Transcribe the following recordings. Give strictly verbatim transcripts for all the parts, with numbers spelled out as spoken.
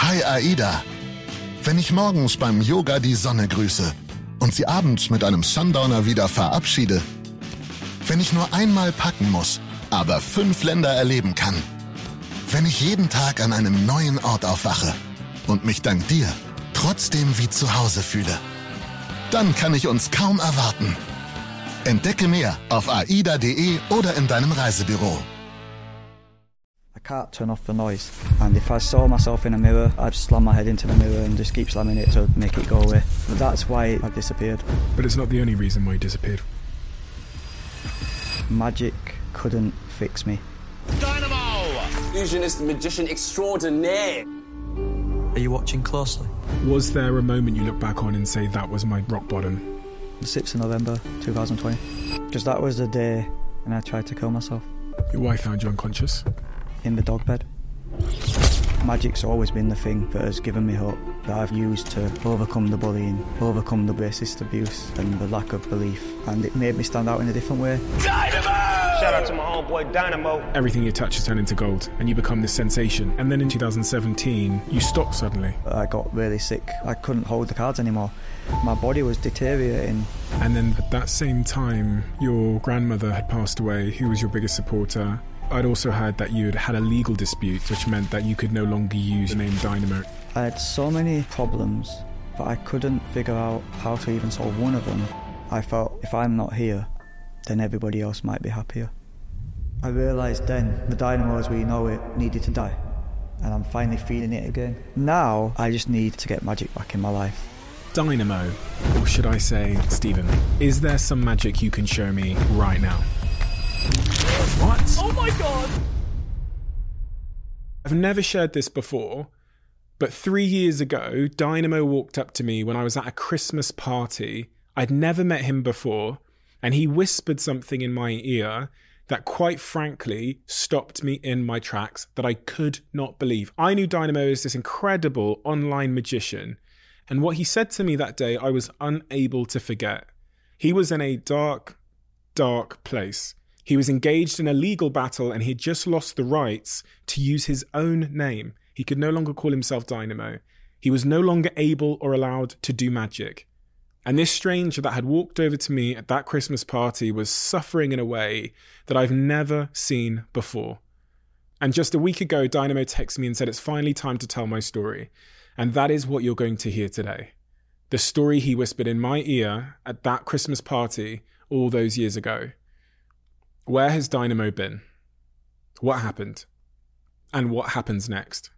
Hi Aida. Wenn ich morgens beim Yoga die Sonne grüße und sie abends mit einem Sundowner wieder verabschiede. Wenn ich nur einmal packen muss, aber fünf Länder erleben kann. Wenn ich jeden Tag an einem neuen Ort aufwache und mich dank dir trotzdem wie zu Hause fühle. Dann kann ich uns kaum erwarten. Entdecke mehr auf aida punkt de oder in deinem Reisebüro. I can't turn off the noise, and if I saw myself in a mirror, I'd slam my head into the mirror and just keep slamming it to make it go away. But that's why I disappeared. But it's not the only reason why you disappeared. Magic couldn't fix me. Dynamo! Illusionist, magician extraordinaire. Are you watching closely? Was there a moment you look back on and say that was my rock bottom? The sixth of November twenty twenty. Because that was the day when I tried to kill myself. Your wife found you unconscious? In the dog bed. Magic's always been the thing that has given me hope, that I've used to overcome the bullying, overcome the racist abuse and the lack of belief, and it made me stand out in a different way. Dynamo! Shout out to my homeboy Dynamo. Everything you touch has turned into gold and you become this sensation. And then in two thousand seventeen, you stopped suddenly. I got really sick. I couldn't hold the cards anymore. My body was deteriorating. And then at that same time, your grandmother had passed away, who was your biggest supporter. I'd also heard that you had had a legal dispute, which meant that you could no longer use the name Dynamo. I had so many problems, but I couldn't figure out how to even solve one of them. I felt if I'm not here, then everybody else might be happier. I realised then the Dynamo as we know it needed to die, and I'm finally feeling it again. Now I just need to get magic back in my life. Dynamo, or should I say, Stephen, is there some magic you can show me right now? What? Oh my god! I've never shared this before, but three years ago, Dynamo walked up to me when I was at a Christmas party. I'd never met him before, and he whispered something in my ear that quite frankly stopped me in my tracks, that I could not believe. I knew Dynamo as this incredible online magician, and what he said to me that day, I was unable to forget. He was in a dark, dark place. He was engaged in a legal battle and he had just lost the rights to use his own name. He could no longer call himself Dynamo. He was no longer able or allowed to do magic. And this stranger that had walked over to me at that Christmas party was suffering in a way that I've never seen before. And just a week ago, Dynamo texted me and said, it's finally time to tell my story. And that is what you're going to hear today. The story he whispered in my ear at that Christmas party all those years ago. Where has Dynamo been? What happened? And what happens next?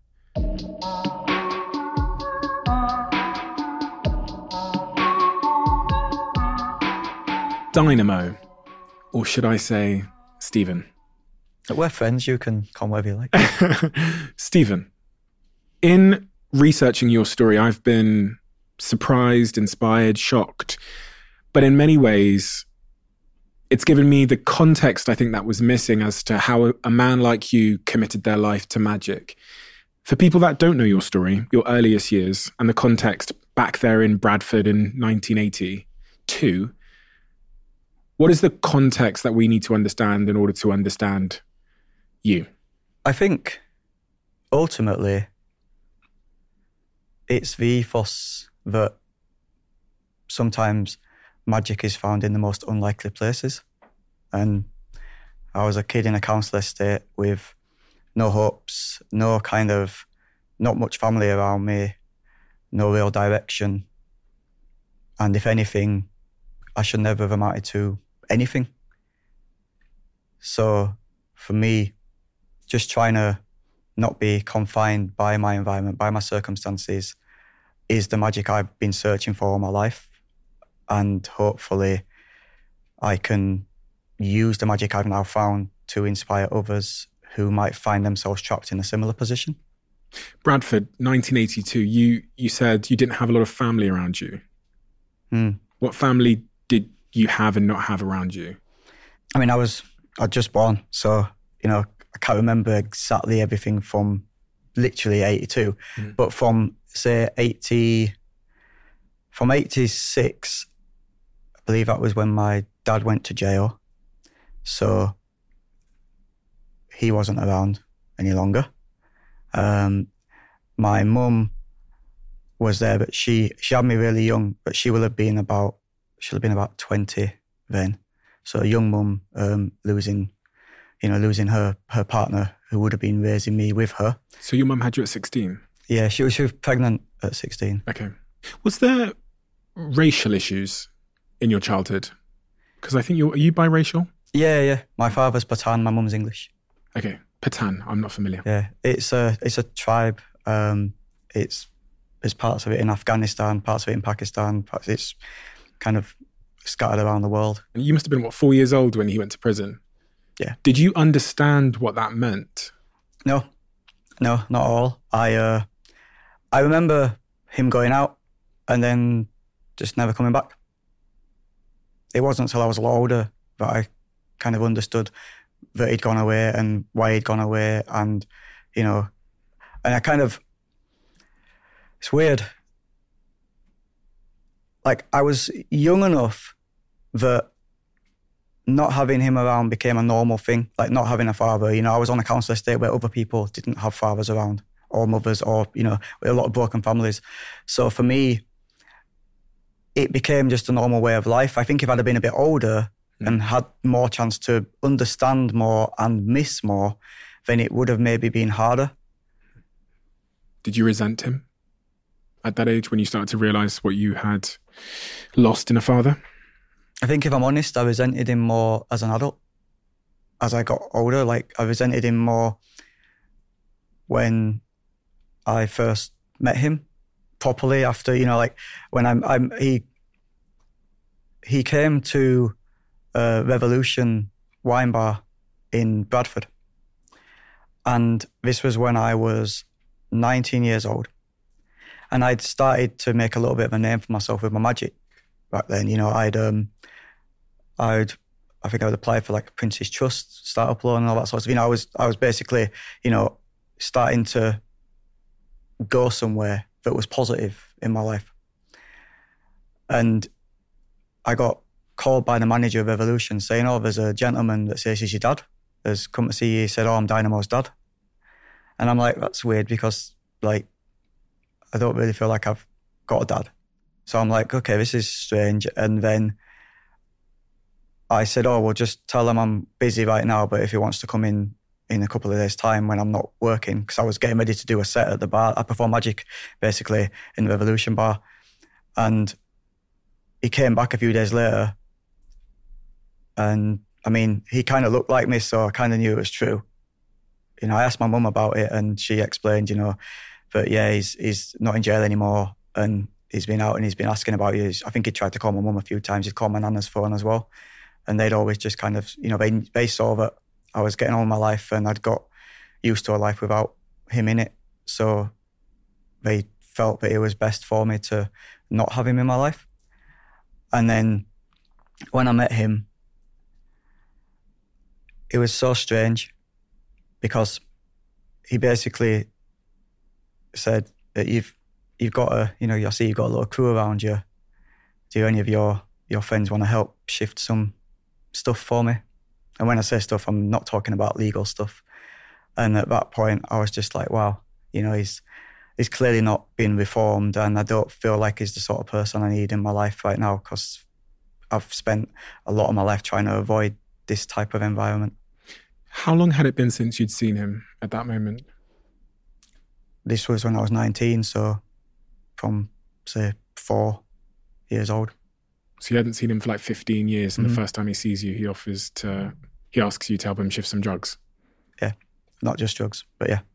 Dynamo, or should I say, Stephen? We're friends, you can come wherever you like. Stephen, in researching your story, I've been surprised, inspired, shocked, but in many ways, it's given me the context I think that was missing as to how a man like you committed their life to magic. For people that don't know your story, your earliest years, and the context back there in Bradford in nineteen eighty-two, what is the context that we need to understand in order to understand you? I think, ultimately, it's the ethos that sometimes magic is found in the most unlikely places. And I was a kid in a council estate with no hopes, no kind of, not much family around me, no real direction. And if anything, I should never have amounted to anything. So for me, just trying to not be confined by my environment, by my circumstances, is the magic I've been searching for all my life. And hopefully I can use the magic I've now found to inspire others who might find themselves trapped in a similar position. Bradford, nineteen eighty-two, you, you said you didn't have a lot of family around you. Mm. What family did you have and not have around you? I mean, I was I was just born, so, you know, I can't remember exactly everything from literally eighty-two, mm. but from, say, eighty, from eighty-six, I believe that was when my dad went to jail. So he wasn't around any longer. Um, my mum was there, but she she had me really young, but she will have been about she'll have been about twenty then. So a young mum um, losing, you know, losing her her partner who would have been raising me with her. So your mum had you at sixteen? Yeah, she was, she was pregnant at sixteen. Okay. Was there racial issues in your childhood? Because I think you're, are you biracial? Yeah, yeah. My father's Pathan, my mum's English. Okay. Pathan, I'm not familiar. Yeah, it's a it's a tribe. Um, it's there's parts of it in Afghanistan, parts of it in Pakistan. Parts, it's kind of scattered around the world. And you must have been, what, four years old when he went to prison? Yeah. Did you understand what that meant? No, no, not at all. I uh, I remember him going out and then just never coming back. It wasn't until I was a lot older that I kind of understood that he'd gone away and why he'd gone away, and, you know, and I kind of, it's weird. Like, I was young enough that not having him around became a normal thing, like not having a father. You know, I was on a council estate where other people didn't have fathers around, or mothers, or, you know, a lot of broken families. So for me, it became just a normal way of life. I think if I'd have been a bit older mm. and had more chance to understand more and miss more, then it would have maybe been harder. Did you resent him at that age when you started to realise what you had lost in a father? I think if I'm honest, I resented him more as an adult. As I got older, like I resented him more when I first met him properly after, you know, like when I'm, I'm he, he came to a Revolution wine bar in Bradford. And this was when I was nineteen years old. And I'd started to make a little bit of a name for myself with my magic back then. You know, I'd, um, I'd, I think I would apply for like Prince's Trust, startup loan and all that sort of stuff. You know, I was, I was basically, you know, starting to go somewhere that was positive in my life. And I got called by the manager of Revolution saying, oh, there's a gentleman that says he's your dad. Has come to see you. He said, oh, I'm Dynamo's dad. And I'm like, that's weird because, like, I don't really feel like I've got a dad. So I'm like, okay, this is strange. And then I said, oh, well, just tell him I'm busy right now, but if he wants to come in in a couple of days' time when I'm not working, because I was getting ready to do a set at the bar. I perform magic, basically, in the Revolution bar. And he came back a few days later. And, I mean, he kind of looked like me, so I kind of knew it was true. You know, I asked my mum about it, and she explained, you know, that, yeah, he's he's not in jail anymore, and he's been out and he's been asking about you. I think he tried to call my mum a few times. He'd call my nana's phone as well. And they'd always just kind of, you know, they, they saw that I was getting on with my life and I'd got used to a life without him in it. So they felt that it was best for me to not have him in my life. And then when I met him, it was so strange because he basically said that you've you've got a, you know, I see you've got a little crew around you. Do any of your, your friends want to help shift some stuff for me? And when I say stuff, I'm not talking about legal stuff. And at that point, I was just like, wow, you know, he's he's clearly not been reformed, and I don't feel like he's the sort of person I need in my life right now because I've spent a lot of my life trying to avoid this type of environment. How long had it been since you'd seen him at that moment? This was when I was nineteen, so from, say, four years old. So you hadn't seen him for like fifteen years, and mm-hmm. the first time he sees you, he offers to, he asks you to help him shift some drugs. Yeah, not just drugs, but yeah.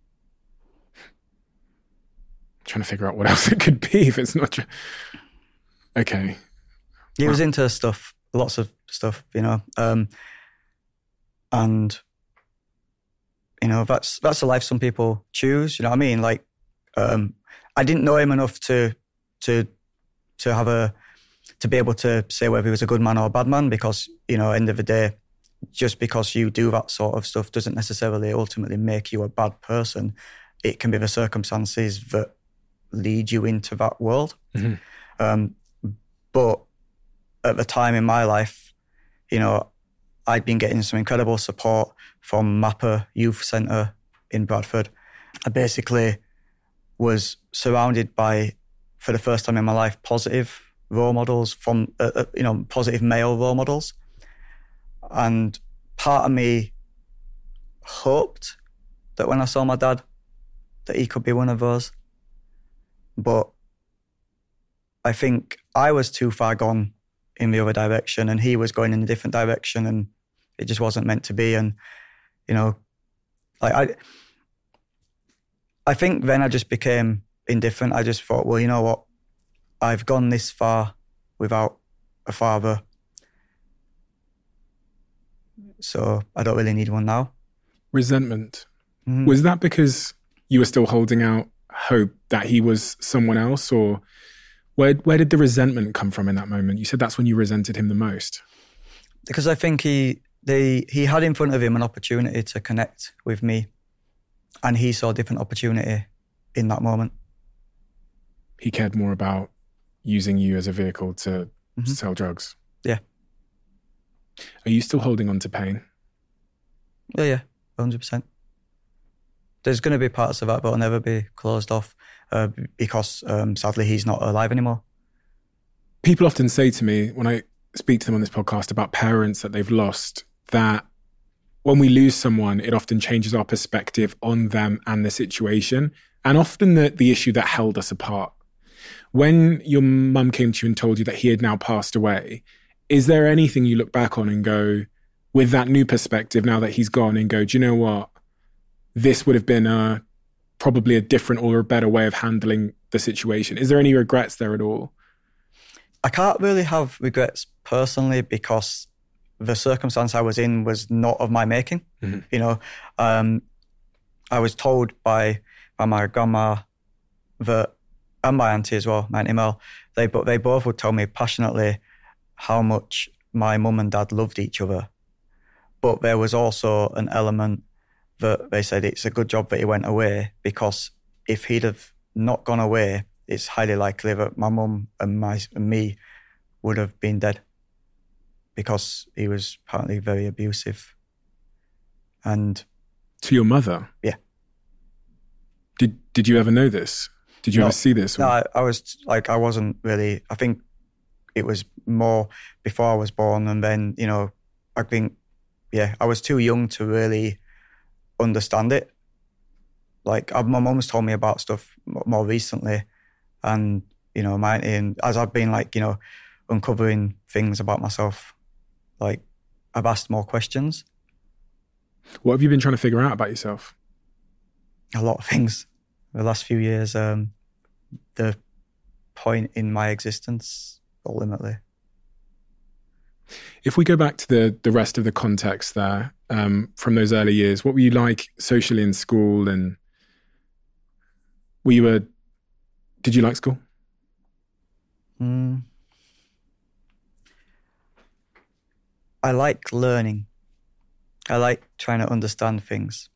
I'm trying to figure out what else it could be if it's not just... Okay. He wow. was into stuff, lots of stuff, you know. Um, and, you know, that's that's the life some people choose, you know what I mean? Like, um, I didn't know him enough to to to have a... to be able to say whether he was a good man or a bad man because, you know, end of the day, just because you do that sort of stuff doesn't necessarily ultimately make you a bad person. It can be the circumstances that lead you into that world. Mm-hmm. Um, but at the time in my life, you know, I'd been getting some incredible support from MAPA Youth Centre in Bradford. I basically was surrounded by, for the first time in my life, positive role models from, uh, uh, you know, positive male role models. And part of me hoped that when I saw my dad, that he could be one of those. But I think I was too far gone in the other direction and he was going in a different direction and it just wasn't meant to be. And, you know, like I, I think then I just became indifferent. I just thought, well, you know what? I've gone this far without a father. So I don't really need one now. Resentment. Mm-hmm. Was that because you were still holding out hope that he was someone else, or where where did the resentment come from in that moment? You said that's when you resented him the most. Because I think he they he had in front of him an opportunity to connect with me, and he saw a different opportunity in that moment. He cared more about using you as a vehicle to Mm-hmm. sell drugs. Yeah. Are you still holding on to pain? Yeah, yeah, one hundred percent. There's going to be parts of that that will never be closed off uh, because um, sadly he's not alive anymore. People often say to me when I speak to them on this podcast about parents that they've lost, that when we lose someone, it often changes our perspective on them and the situation, and often the, the issue that held us apart. When your mum came to you and told you that he had now passed away, is there anything you look back on and go, with that new perspective now that he's gone, and go, do you know what? This would have been a, probably a different or a better way of handling the situation. Is there any regrets there at all? I can't really have regrets personally because the circumstance I was in was not of my making. Mm-hmm. You know, um, I was told by, by my grandma that, and my auntie as well, my Auntie Mel, they, they both would tell me passionately how much my mum and dad loved each other. But there was also an element that they said it's a good job that he went away, because if he'd have not gone away, it's highly likely that my mum and my and me would have been dead, because he was apparently very abusive. And to your mother? Yeah. Did Did you ever know this? Did you no, ever see this? Or? No, I, I was like, I wasn't really, I think it was more before I was born. And then, you know, I think, yeah, I was too young to really understand it. Like, I, my mum's told me about stuff more recently. And, you know, my, and as I've been like, you know, uncovering things about myself, like, I've asked more questions. What have you been trying to figure out about yourself? A lot of things. The last few years, um, the point in my existence, ultimately. If we go back to the the rest of the context there, um, from those early years, what were you like socially in school, and were you a, did you like school? Mm. I like learning. I like trying to understand things.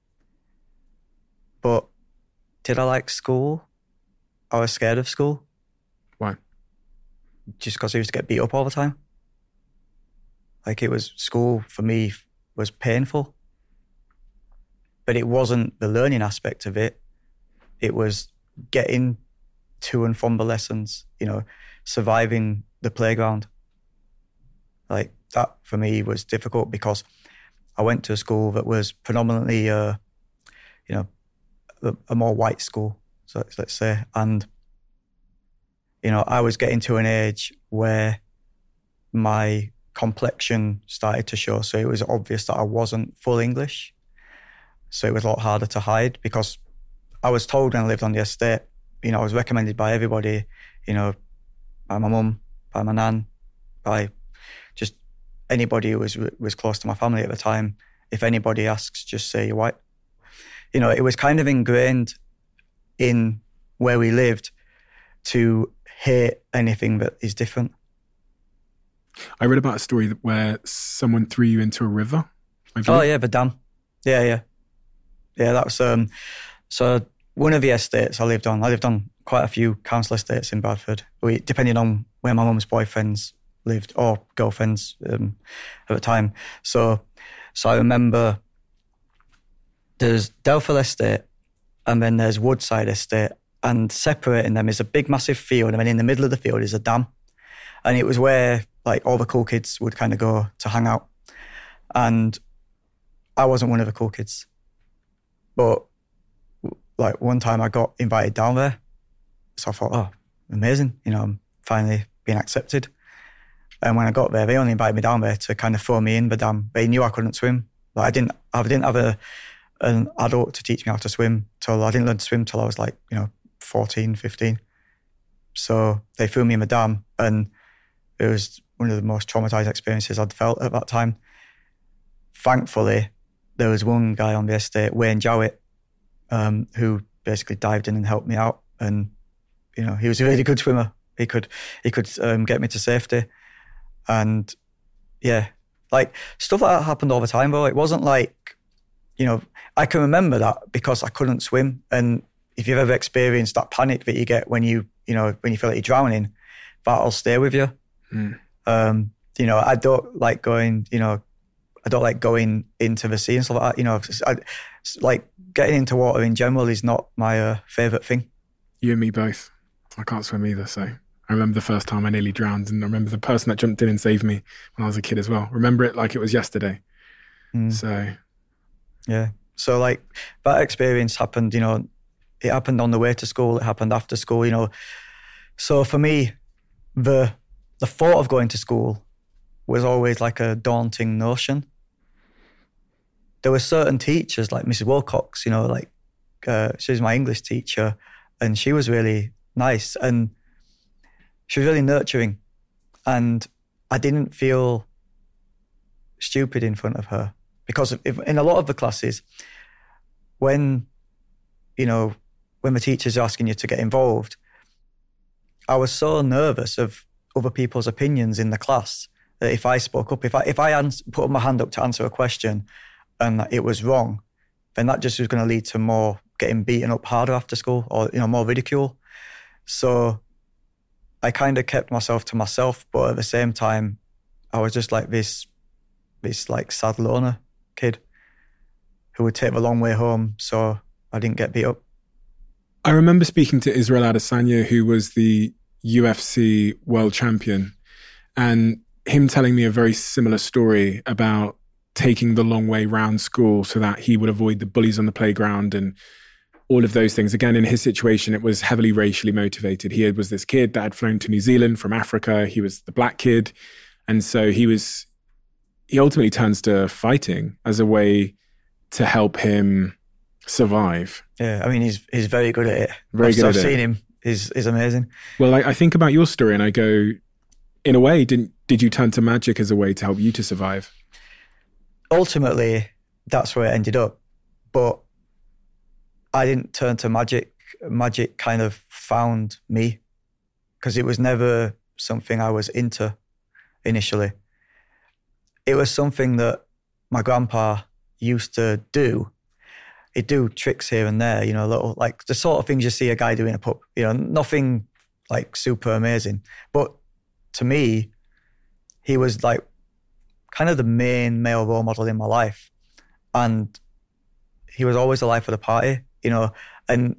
But did I like school? I was scared of school. Why? Just because I used to get beat up all the time. Like, it was, school for me was painful. But it wasn't the learning aspect of it. It was getting to and from the lessons, you know, surviving the playground. Like, that for me was difficult because I went to a school that was predominantly, uh, you know, a, a more white school, so let's say. And, you know, I was getting to an age where my complexion started to show. So it was obvious that I wasn't full English. So it was a lot harder to hide, because I was told when I lived on the estate, you know, I was recommended by everybody, you know, by my mum, by my nan, by just anybody who was was close to my family at the time. If anybody asks, just say you're white. You know, it was kind of ingrained in where we lived to hate anything that is different. I read about a story where someone threw you into a river. Oh yeah, the dam. Yeah, yeah. Yeah, that was, um, so one of the estates I lived on, I lived on quite a few council estates in Bradford, we, depending on where my mum's boyfriends lived, or girlfriends um, at the time. So, so I remember there's Delphil Estate, and then there's Woodside Estate, and separating them is a big, massive field, and then in the middle of the field is a dam. And it was where like all the cool kids would kind of go to hang out. And I wasn't one of the cool kids. But like one time I got invited down there. So I thought, oh, amazing. You know, I'm finally being accepted. And when I got there, they only invited me down there to kind of throw me in the dam. They knew I couldn't swim. Like I didn't, I didn't have a, an adult to teach me how to swim till I didn't learn to swim till I was like, you know, fourteen, fifteen. So they threw me in the dam, and it was one of the most traumatized experiences I'd felt at that time. Thankfully, there was one guy on the estate, Wayne Jowett, um, who basically dived in and helped me out. And, you know, he was a really good swimmer. He could, he could um, get me to safety. And yeah, like stuff like that happened all the time, though. It wasn't like, you know, I can remember that because I couldn't swim. And if you've ever experienced that panic that you get when you, you know, when you feel like you're drowning, that'll stay with you. Mm. Um, you know, I don't like going, you know, I don't like going into the sea and stuff like that. You know, I, like getting into water in general is not my uh, favourite thing. You and me both. I can't swim either, so I remember the first time I nearly drowned, and I remember the person that jumped in and saved me when I was a kid as well. Remember it like it was yesterday. Mm. So, yeah. So like that experience happened, you know, it happened on the way to school, it happened after school, you know. So for me, the the thought of going to school was always like a daunting notion. There were certain teachers like Missus Wilcox, you know, like uh, she was my English teacher, and she was really nice and she was really nurturing, and I didn't feel stupid in front of her because if, in a lot of the classes, when, you know, when the teachers are asking you to get involved, I was so nervous of other people's opinions in the class that if I spoke up, if I if I ans- put my hand up to answer a question and it was wrong, then that just was going to lead to more getting beaten up harder after school, or, you know, more ridicule. So I kind of kept myself to myself, but at the same time, I was just like this, this like sad loner kid who would take the long way home so I didn't get beat up. I remember speaking to Israel Adesanya, who was the U F C world champion, and him telling me a very similar story about taking the long way round school so that he would avoid the bullies on the playground and all of those things. Again, in his situation, it was heavily racially motivated. He was this kid that had flown to New Zealand from Africa. He was the black kid. And so he was, he ultimately turns to fighting as a way to help him survive. Yeah, I mean, he's he's very good at it. Very I've, good I've at it. I've seen him. He's, he's amazing. Well, I, I think about your story and I go, in a way, didn't did you turn to magic as a way to help you to survive? Ultimately, that's where it ended up. But I didn't turn to magic. Magic kind of found me because it was never something I was into initially. It was something that my grandpa used to do. He'd do tricks here and there, you know, little, like the sort of things you see a guy do in a pub, you know, nothing like super amazing. But to me, he was like kind of the main male role model in my life. And he was always the life of the party, you know, and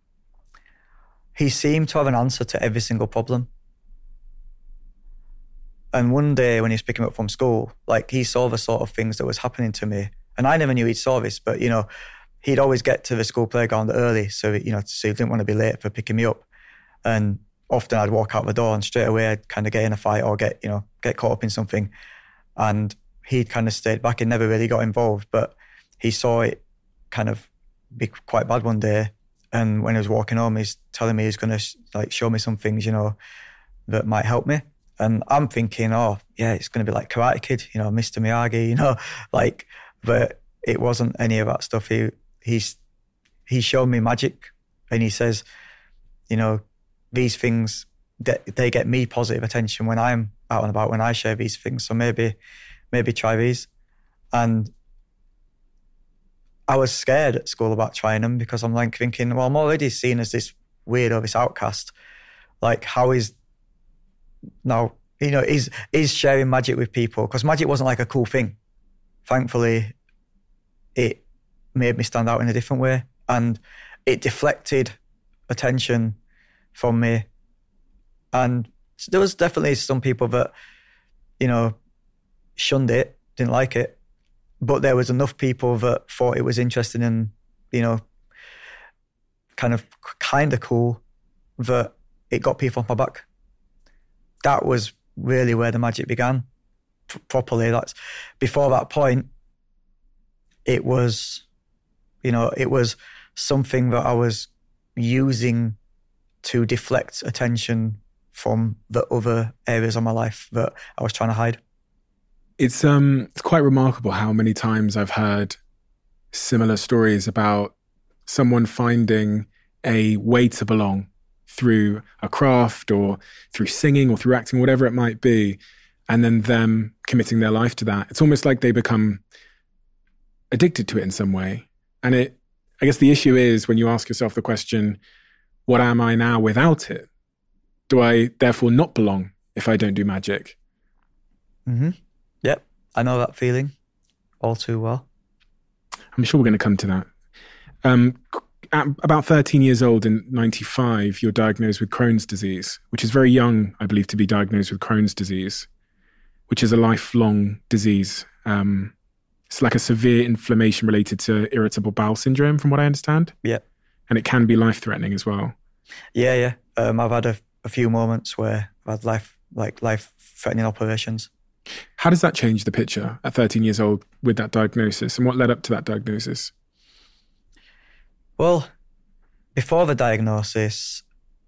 he seemed to have an answer to every single problem. And one day when he was picking me up from school, like he saw the sort of things that was happening to me. And I never knew he'd saw this, but, you know, he'd always get to the school playground early. So, you know, so he didn't want to be late for picking me up. And often I'd walk out the door and straight away I'd kind of get in a fight or get, you know, get caught up in something. And he'd kind of stayed back and never really got involved. But he saw it kind of be quite bad one day. And when I was walking home, he's telling me he's going to like show me some things, you know, that might help me. And I'm thinking, oh, yeah, it's going to be like Karate Kid, you know, Mister Miyagi, you know, like, but it wasn't any of that stuff. He he's he showed me magic, and he says, you know, these things, they, they get me positive attention when I'm out and about, when I share these things. So maybe, maybe try these. And I was scared at school about trying them because I'm like thinking, well, I'm already seen as this weirdo, this outcast. Like, how is now, you know, is is sharing magic with people? Because magic wasn't like a cool thing. Thankfully, it made me stand out in a different way. And it deflected attention from me. And there was definitely some people that, you know, shunned it, didn't like it. But there was enough people that thought it was interesting and, you know, kind of kind of cool that it got people off my back. That was really where the magic began, p- properly. That's before that point, it was, you know, it was something that I was using to deflect attention from the other areas of my life that I was trying to hide. It's um it's quite remarkable how many times I've heard similar stories about someone finding a way to belong through a craft or through singing or through acting, whatever it might be, and then them committing their life to that. It's almost like they become addicted to it in some way. And it, I guess the issue is when you ask yourself the question, what am I now without it? Do I therefore not belong if I don't do magic? Mm-hmm. Yep, I know that feeling all too well. I'm sure we're going to come to that. Um, at about thirteen years old in ninety-five, you're diagnosed with Crohn's disease, which is very young, I believe, to be diagnosed with Crohn's disease, which is a lifelong disease. Um, it's like a severe inflammation related to irritable bowel syndrome, from what I understand. Yeah. And it can be life-threatening as well. Yeah, yeah. Um, I've had a, a few moments where I've had life, like life-threatening operations. How does that change the picture at thirteen years old with that diagnosis, and what led up to that diagnosis? Well, before the diagnosis,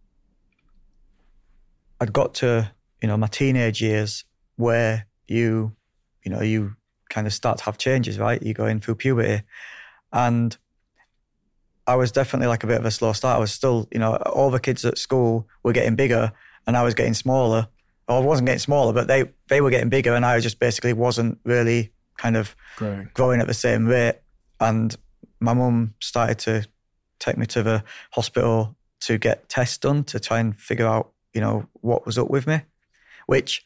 I'd got to, you know, my teenage years where you, you know, you kind of start to have changes, right? You go in through puberty. And I was definitely like a bit of a slow start. I was still, you know, all the kids at school were getting bigger and I was getting smaller. Or I wasn't getting smaller, but they, they were getting bigger and I just basically wasn't really kind of growing, growing at the same rate. And my mum started to take me to the hospital to get tests done to try and figure out, you know, what was up with me, which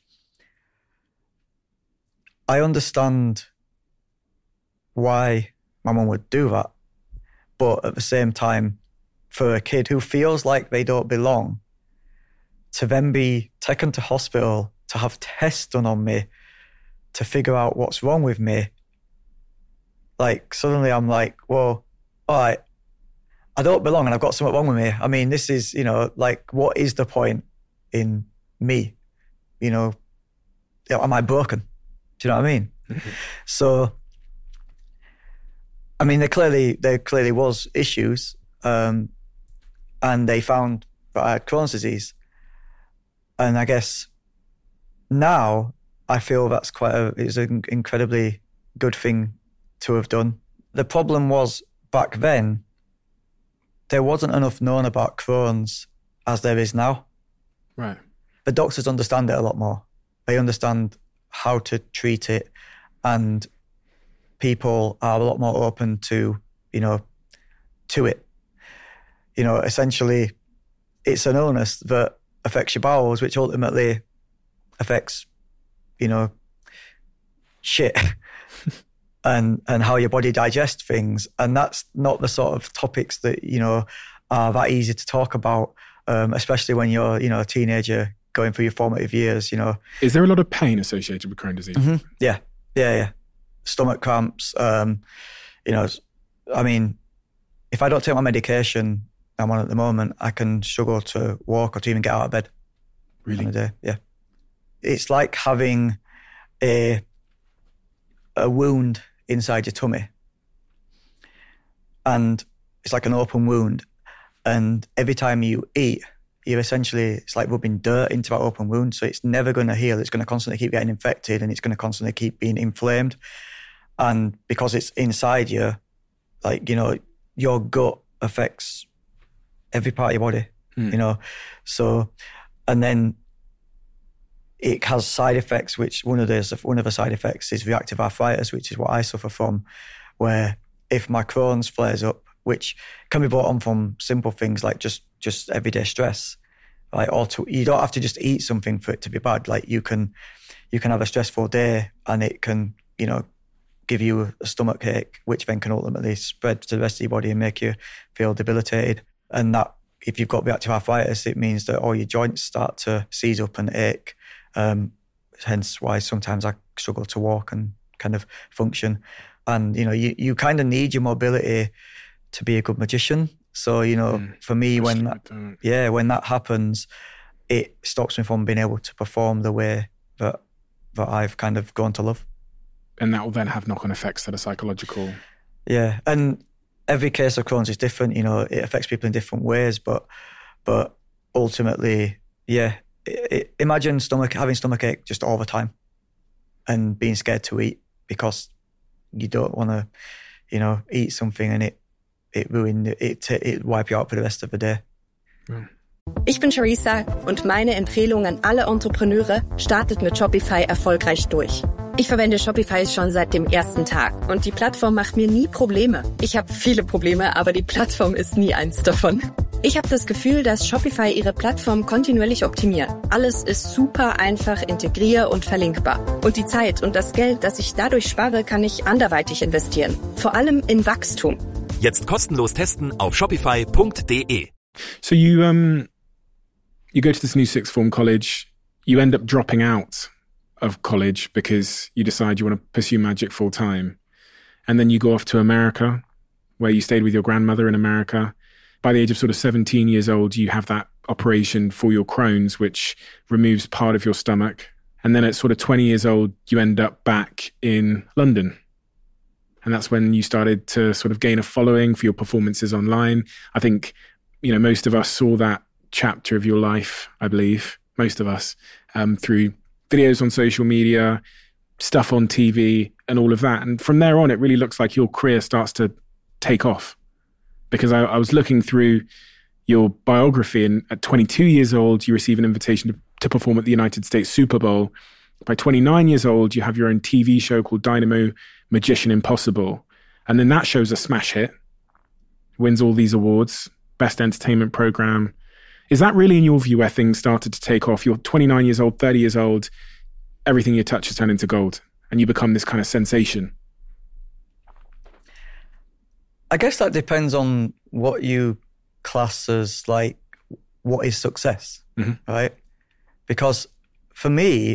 I understand why my mum would do that. But at the same time, for a kid who feels like they don't belong, to then be taken to hospital to have tests done on me to figure out what's wrong with me, like suddenly I'm like, well, all right, I don't belong and I've got something wrong with me. I mean, this is, you know, like, what is the point in me? You know, am I broken? Do you know what I mean? Mm-hmm. So, I mean, there clearly, there clearly was issues, um, and they found that I had Crohn's disease. And I guess now I feel that's quite a, it's an incredibly good thing to have done. The problem was back then, there wasn't enough known about Crohn's as there is now. Right. The doctors understand it a lot more. They understand how to treat it, and people are a lot more open to, you know, to it. You know, essentially, it's an illness that affects your bowels, which ultimately affects, you know, shit and and how your body digests things. And that's not the sort of topics that, you know, are that easy to talk about, um, especially when you're, you know, a teenager going through your formative years, you know. Is there a lot of pain associated with Crohn's disease? Mm-hmm. Yeah, yeah, yeah. Stomach cramps, um, you know, I mean, if I don't take my medication I'm on at the moment, I can struggle to walk or to even get out of bed. Really? On a day. Yeah. It's like having a a wound inside your tummy. And it's like an open wound. And every time you eat, you're essentially, it's like rubbing dirt into that open wound. So it's never going to heal. It's going to constantly keep getting infected and it's going to constantly keep being inflamed. And because it's inside you, like, you know, your gut affects every part of your body, mm. you know. So, and then it has side effects, which one of the, one of the side effects is reactive arthritis, which is what I suffer from, where if my Crohn's flares up, which can be brought on from simple things like just, just everyday stress, like, or to, you don't have to just eat something for it to be bad. Like you can, you can have a stressful day and it can, you know, give you a stomach ache, which then can ultimately spread to the rest of your body and make you feel debilitated. And that, if you've got reactive arthritis, it means that all your joints start to seize up and ache. Um, hence why sometimes I struggle to walk and kind of function. And, you know, you, you kind of need your mobility to be a good magician. So, you know, mm, for me, when that, yeah, when that happens, it stops me from being able to perform the way that that I've kind of grown to love. And that will then have knock-on effects that are psychological. Yeah, and every case of Crohn's is different. You know, it affects people in different ways, but but ultimately, yeah, it, it, imagine stomach having stomach ache just all the time, and being scared to eat because you don't want to, you know, eat something and it it ruin it it, it wipe you out for the rest of the day. Yeah. Ich bin Charissa und meine Empfehlung an alle Entrepreneure: startet mit Shopify erfolgreich durch. Ich verwende Shopify schon seit dem ersten Tag und die Plattform macht mir nie Probleme. Ich habe viele Probleme, aber die Plattform ist nie eins davon. Ich habe das Gefühl, dass Shopify ihre Plattform kontinuierlich optimiert. Alles ist super einfach, integrier- und verlinkbar. Und die Zeit und das Geld, das ich dadurch spare, kann ich anderweitig investieren. Vor allem in Wachstum. Jetzt kostenlos testen auf shopify punkt de. So you um you go to this new sixth form college, you end up dropping out of college because you decide you want to pursue magic full time. And then you go off to America, where you stayed with your grandmother in America. By the age of sort of seventeen years old, you have that operation for your Crohn's, which removes part of your stomach. And then at sort of twenty years old, you end up back in London. And that's when you started to sort of gain a following for your performances online. I think, you know, most of us saw that chapter of your life, I believe, most of us, um, through videos on social media, stuff on T V, and all of that. And from there on, it really looks like your career starts to take off. Because I, I was looking through your biography, and at twenty-two years old, you receive an invitation to, to perform at the United States Super Bowl. By twenty-nine years old, you have your own T V show called Dynamo Magician Impossible. And then that show's a smash hit, wins all these awards, best entertainment program. Is that really, in your view, where things started to take off? You're twenty-nine years old, thirty years old, everything you touch has turned into gold, and you become this kind of sensation. I guess that depends on what you class as, like, what is success, mm-hmm. right? Because for me,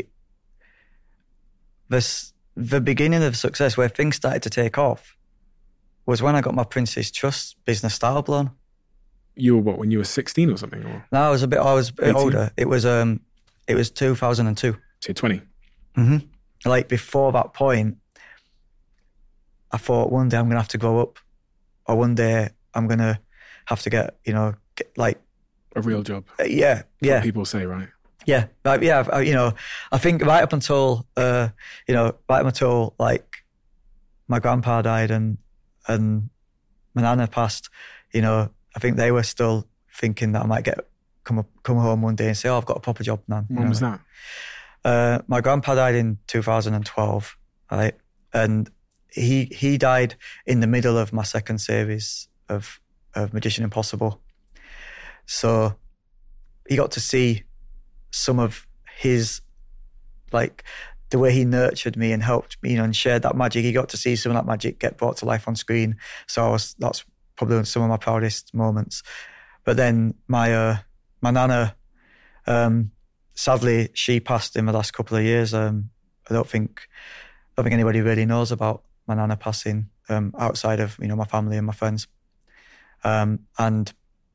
this, the beginning of success, where things started to take off, was when I got my Prince's Trust business style blown. You were what, when you were sixteen or something? Or? No, I was a bit. I was a bit eighteen? Older. It was um, it was two thousand two. So you're twenty. Mm-hmm. Like before that point, I thought one day I'm gonna have to grow up, or one day I'm gonna have to get, you know, get, like a real job. Uh, yeah, That's yeah. what people say, right? Yeah, like, yeah. I, you know, I think right up until, uh, you know, right up until like my grandpa died and and my nana passed, you know, I think they were still thinking that I might get come up, come home one day and say, "Oh, I've got a proper job now." When know? was that? Uh, my grandpa died in two thousand twelve, right? And he he died in the middle of my second series of of Magician Impossible. So he got to see some of his, like, the way he nurtured me and helped me, you know, and shared that magic. He got to see some of that magic get brought to life on screen. So I was, that's probably some of my proudest moments. But then my uh, my nana, um, sadly, she passed in the last couple of years. Um, I don't think I don't think anybody really knows about my nana passing um, outside of, you know, my family and my friends. Um, and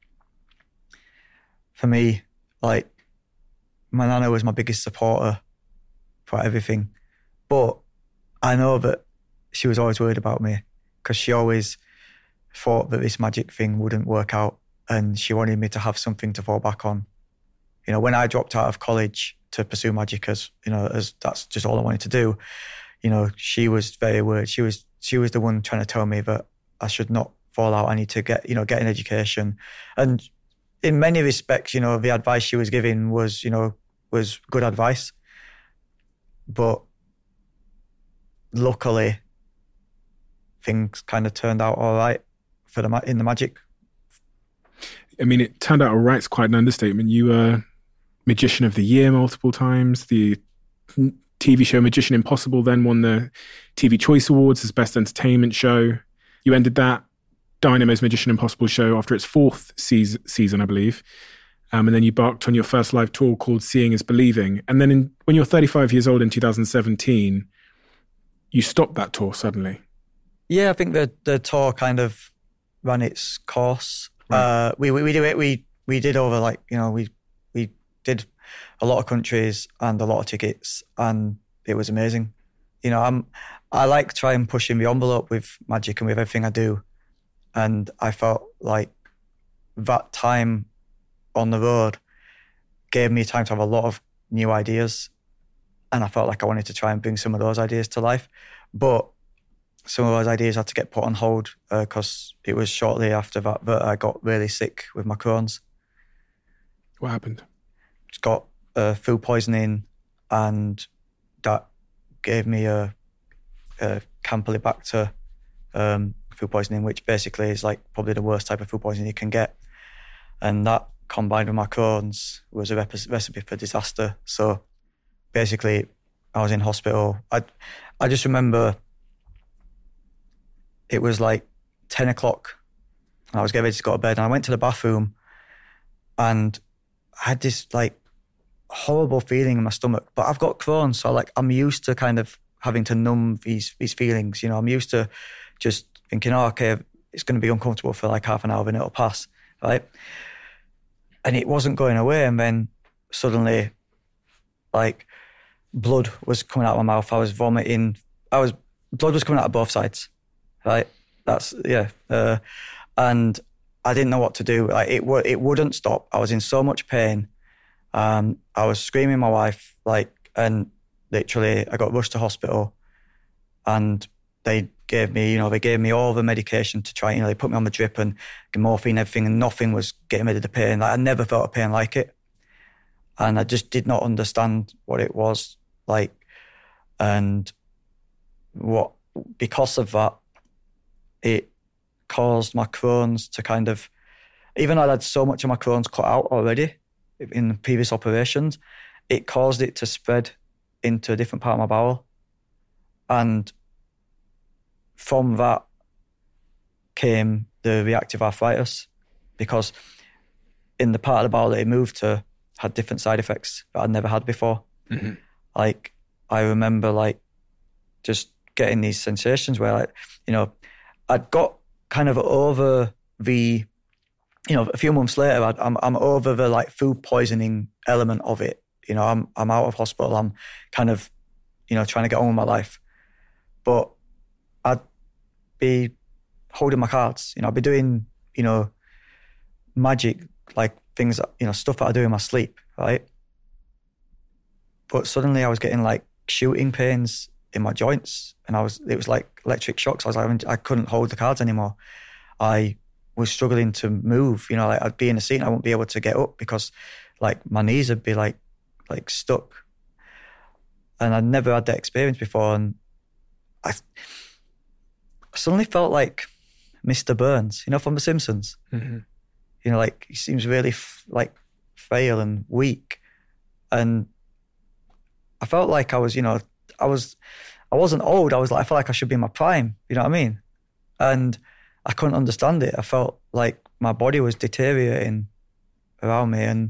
for me, like, my nana was my biggest supporter for everything. But I know that she was always worried about me, because she always thought that this magic thing wouldn't work out, and she wanted me to have something to fall back on. You know, when I dropped out of college to pursue magic, as, you know, as that's just all I wanted to do, you know, she was very worried. She was she was the one trying to tell me that I should not fall out. I need to get, you know, get an education. And in many respects, you know, the advice she was giving was, you know, was good advice. But luckily, things kind of turned out all right for the in the magic. I mean, it turned out all right. It's quite an understatement. You were Magician of the Year multiple times, the T V show Magician Impossible then won the T V Choice Awards as Best Entertainment Show. You ended that Dynamo's Magician Impossible show after its fourth season, season I believe. Um, and then you embarked on your first live tour called Seeing is Believing. And then in, when you were thirty-five years old in two thousand seventeen, you stopped that tour suddenly. Yeah, I think the the tour kind of ran its course. Right. Uh, we, we we do it. We we did over like you know we we did a lot of countries and a lot of tickets, and it was amazing. You know, I'm I like trying pushing the envelope with magic and with everything I do, and I felt like that time on the road gave me time to have a lot of new ideas, and I felt like I wanted to try and bring some of those ideas to life, but some of those ideas had to get put on hold because uh, it was shortly after that that I got really sick with my Crohn's. What happened? Just got uh, food poisoning, and that gave me a, a Campylobacter um, food poisoning, which basically is like probably the worst type of food poisoning you can get, and that combined with my Crohn's was a rep- recipe for disaster. So basically I was in hospital. I I just remember it was like ten o'clock and I was getting ready to go to bed, and I went to the bathroom and I had this like horrible feeling in my stomach. But I've got Crohn's, so like I'm used to kind of having to numb these these feelings. You know, I'm used to just thinking, oh, okay, it's going to be uncomfortable for like half an hour and it'll pass, right? And it wasn't going away. And then suddenly, like, blood was coming out of my mouth. I was vomiting. I was blood was coming out of both sides, right? That's yeah. Uh, and I didn't know what to do. Like it, w- it wouldn't stop. I was in so much pain. Um, I was screaming my wife, like, and literally, I got rushed to hospital, and they gave me, you know, they gave me all the medication to try, you know, they put me on the drip and morphine, everything, and nothing was getting rid of the pain. Like I never felt a pain like it. And I just did not understand what it was like. And what, because of that, it caused my Crohn's to kind of, even though I'd had so much of my Crohn's cut out already in previous operations, it caused it to spread into a different part of my bowel. And from that came the reactive arthritis, because in the part of the bowel that it moved to had different side effects that I'd never had before. Mm-hmm. Like, I remember like just getting these sensations where like, you know, I'd got kind of over the, you know, a few months later, I'd, I'm I'm over the like food poisoning element of it. You know, I'm I'm out of hospital. I'm kind of, you know, trying to get on with my life. But I'd be holding my cards. You know, I'd be doing, you know, magic, like things, that, you know, stuff that I do in my sleep, right? But suddenly I was getting like shooting pains in my joints, and I was, it was like electric shocks. I was like, I couldn't hold the cards anymore. I was struggling to move, you know, like I'd be in a seat and I wouldn't be able to get up because like my knees would be like, like stuck. And I'd never had that experience before. And I, I suddenly felt like Mister Burns, you know, from The Simpsons. Mm-hmm. You know, like he seems really f- like frail and weak. And I felt like I was, you know, I was, I wasn't old. I was like, I felt like I should be in my prime. You know what I mean? And I couldn't understand it. I felt like my body was deteriorating around me. And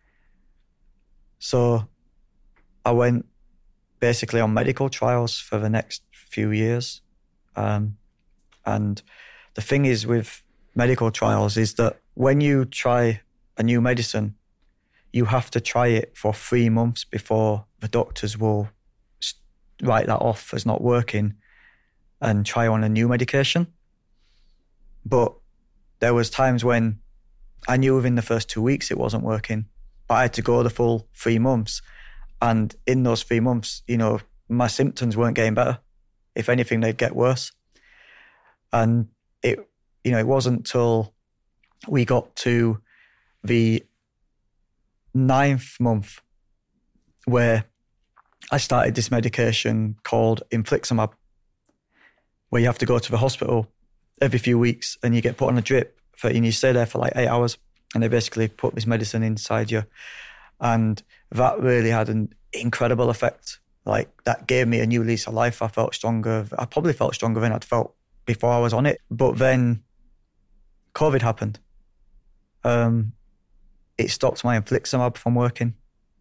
so I went basically on medical trials for the next few years. Um, and the thing is with medical trials is that when you try a new medicine, you have to try it for three months before the doctors will write that off as not working and try on a new medication. But there was times when I knew within the first two weeks it wasn't working, but I had to go the full three months. And in those three months, you know, my symptoms weren't getting better. If anything, they'd get worse. And it, you know, it wasn't till we got to the ninth month where I started this medication called infliximab, where you have to go to the hospital every few weeks and you get put on a drip for, and you stay there for like eight hours and they basically put this medicine inside you. And that really had an incredible effect like that gave me a new lease of life. I felt stronger. I probably felt stronger than I'd felt before I was on it. But then COVID happened. Um, it stopped my infliximab from working.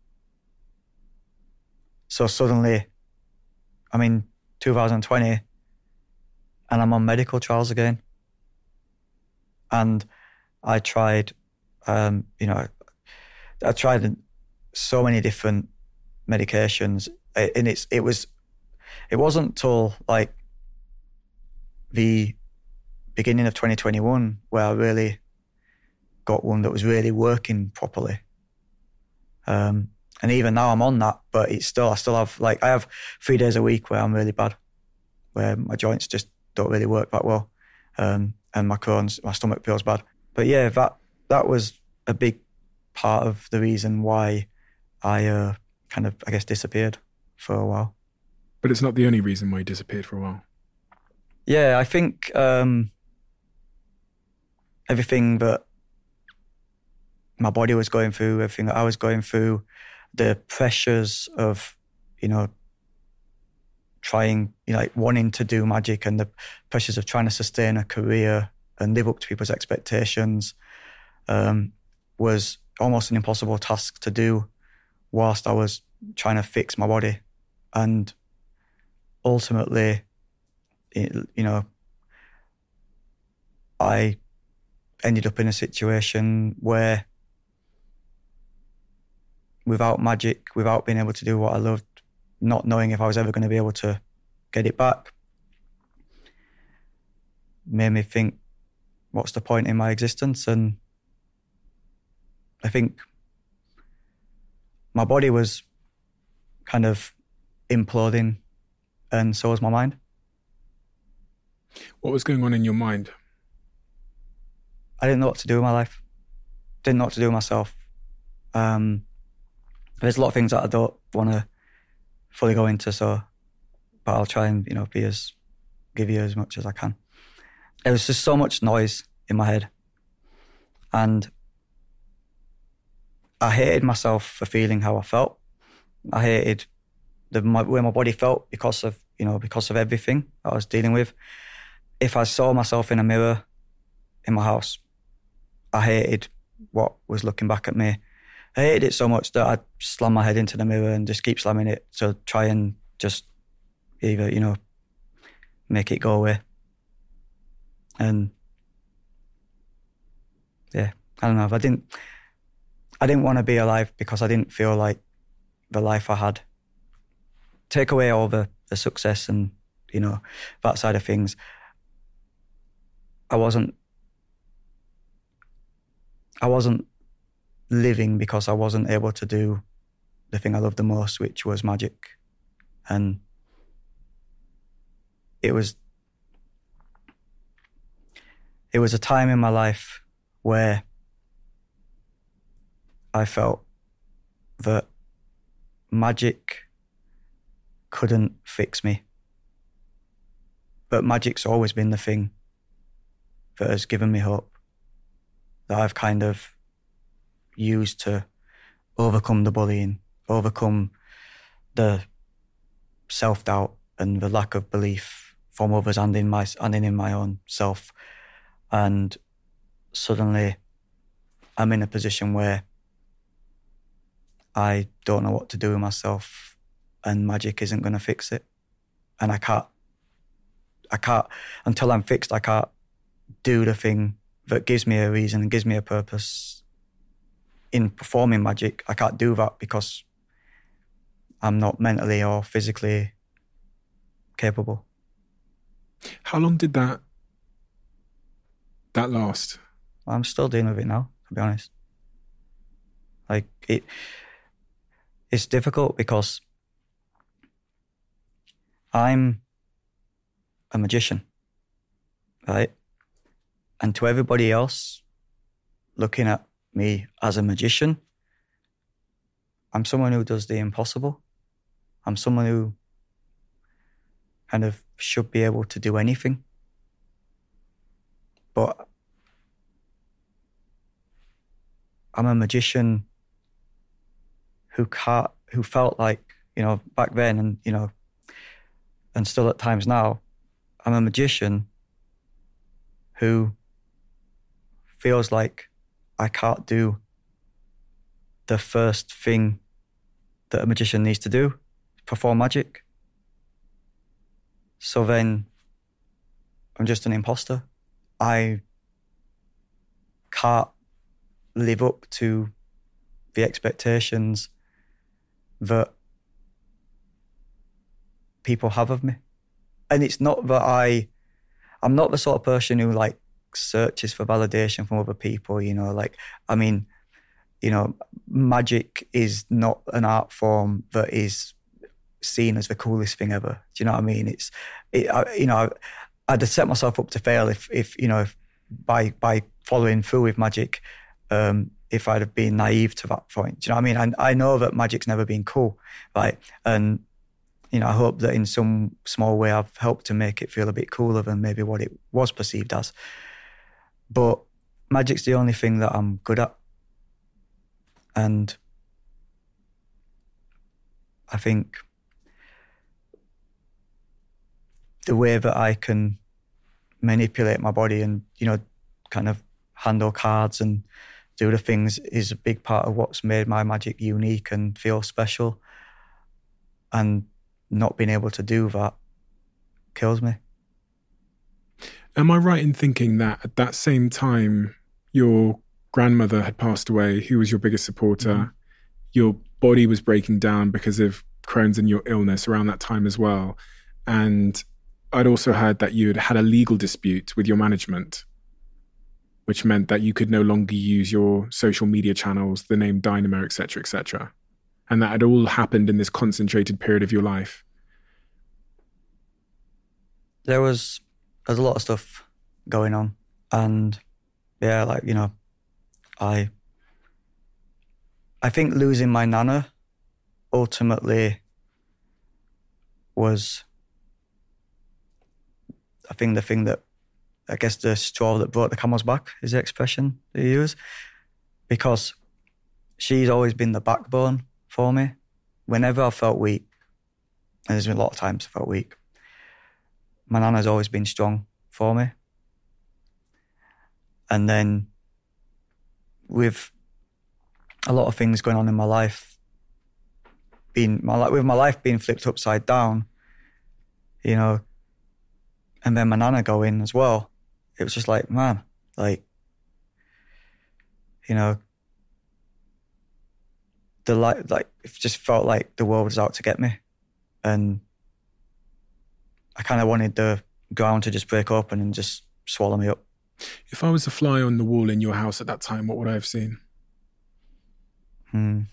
So suddenly, I'm in two thousand twenty and I'm on medical trials again. And I tried, um, you know, I tried so many different medications, and it's it was it wasn't till like the beginning of twenty twenty-one where I really got one that was really working properly. Um, and even now I'm on that, but it's still I still have like I have three days a week where I'm really bad, where my joints just don't really work that well, um, and my Crohn's, my stomach feels bad. But yeah, that that was a big part of the reason why I uh, kind of, I guess, disappeared for a while. But it's not the only reason why you disappeared for a while. Yeah, I think um, everything that my body was going through, everything that I was going through, the pressures of, you know, trying, you know, like wanting to do magic, and the pressures of trying to sustain a career and live up to people's expectations um, was almost an impossible task to do whilst I was trying to fix my body. And ultimately, it, you know, I ended up in a situation where without magic, without being able to do what I loved, not knowing if I was ever going to be able to get it back, made me think, what's the point in my existence? And I think my body was kind of imploding, and so was my mind. What was going on in your mind? I didn't know what to do with my life. Didn't know what to do with myself. Um, there's a lot of things that I don't want to fully go into, so but I'll try and, you know, be as give you as much as I can. There was just so much noise in my head, and I hated myself for feeling how I felt. I hated the my, way my body felt because of, you know, because of everything I was dealing with. If I saw myself in a mirror in my house, I hated what was looking back at me. I hated it so much that I'd slam my head into the mirror and just keep slamming it to try and just either, you know, make it go away. And yeah, I don't know. If I didn't, I didn't want to be alive because I didn't feel like the life I had. Take away all the, the success and, you know, that side of things. I wasn't, I wasn't living because I wasn't able to do the thing I loved the most, which was magic. And it was, it was a time in my life where I felt that magic couldn't fix me. But magic's always been the thing that has given me hope, that I've kind of used to overcome the bullying, overcome the self-doubt and the lack of belief from others and in my and in my own self. And suddenly I'm in a position where I don't know what to do with myself, and magic isn't going to fix it. And I can't, I can't, until I'm fixed, I can't do the thing that gives me a reason and gives me a purpose in performing magic. I can't do that because I'm not mentally or physically capable. How long did that that last? I'm still dealing with it now, to be honest. Like, it, it's difficult because I'm a magician, right? And to everybody else looking at me as a magician, I'm someone who does the impossible. I'm someone who kind of should be able to do anything. But I'm a magician who can't, who felt like you know, back then and, you know, and still at times now, I'm a magician who feels like I can't do the first thing that a magician needs to do, perform magic. So then I'm just an imposter. I can't live up to the expectations that people have of me. And it's not that I, I'm not the sort of person who like searches for validation from other people, you know, like, I mean, you know, magic is not an art form that is seen as the coolest thing ever. Do you know what I mean? It's, it, I, you know, I'd have set myself up to fail if, if you know, if by by following through with magic, um, if I'd have been naive to that point. Do you know what I mean? I, I know that magic's never been cool, right? And, you know, I hope that in some small way I've helped to make it feel a bit cooler than maybe what it was perceived as. But magic's the only thing that I'm good at. And I think the way that I can manipulate my body and, you know, kind of handle cards and do the things is a big part of what's made my magic unique and feel special. And not being able to do that kills me. Am I right in thinking that at that same time your grandmother had passed away, who was your biggest supporter, mm-hmm. your body was breaking down because of Crohn's and your illness around that time as well, and I'd also heard that you had had a legal dispute with your management, which meant that you could no longer use your social media channels, the name Dynamo, et cetera, et cetera. And that had all happened in this concentrated period of your life. There was, there's a lot of stuff going on. And yeah, like, you know, I, I think losing my nana ultimately was, I think the thing that, I guess the straw that brought the camel's back is the expression they use, because she's always been the backbone for me. Whenever I felt weak, and there's been a lot of times I felt weak, my nana's always been strong for me. And then with a lot of things going on in my life, being my with my life being flipped upside down, you know, and then my nana going as well, it was just like, man, like, you know, the light, like, it just felt like the world was out to get me. And I kind of wanted the ground to just break open and just swallow me up. If I was a fly on the wall in your house at that time, what would I have seen? Hmm.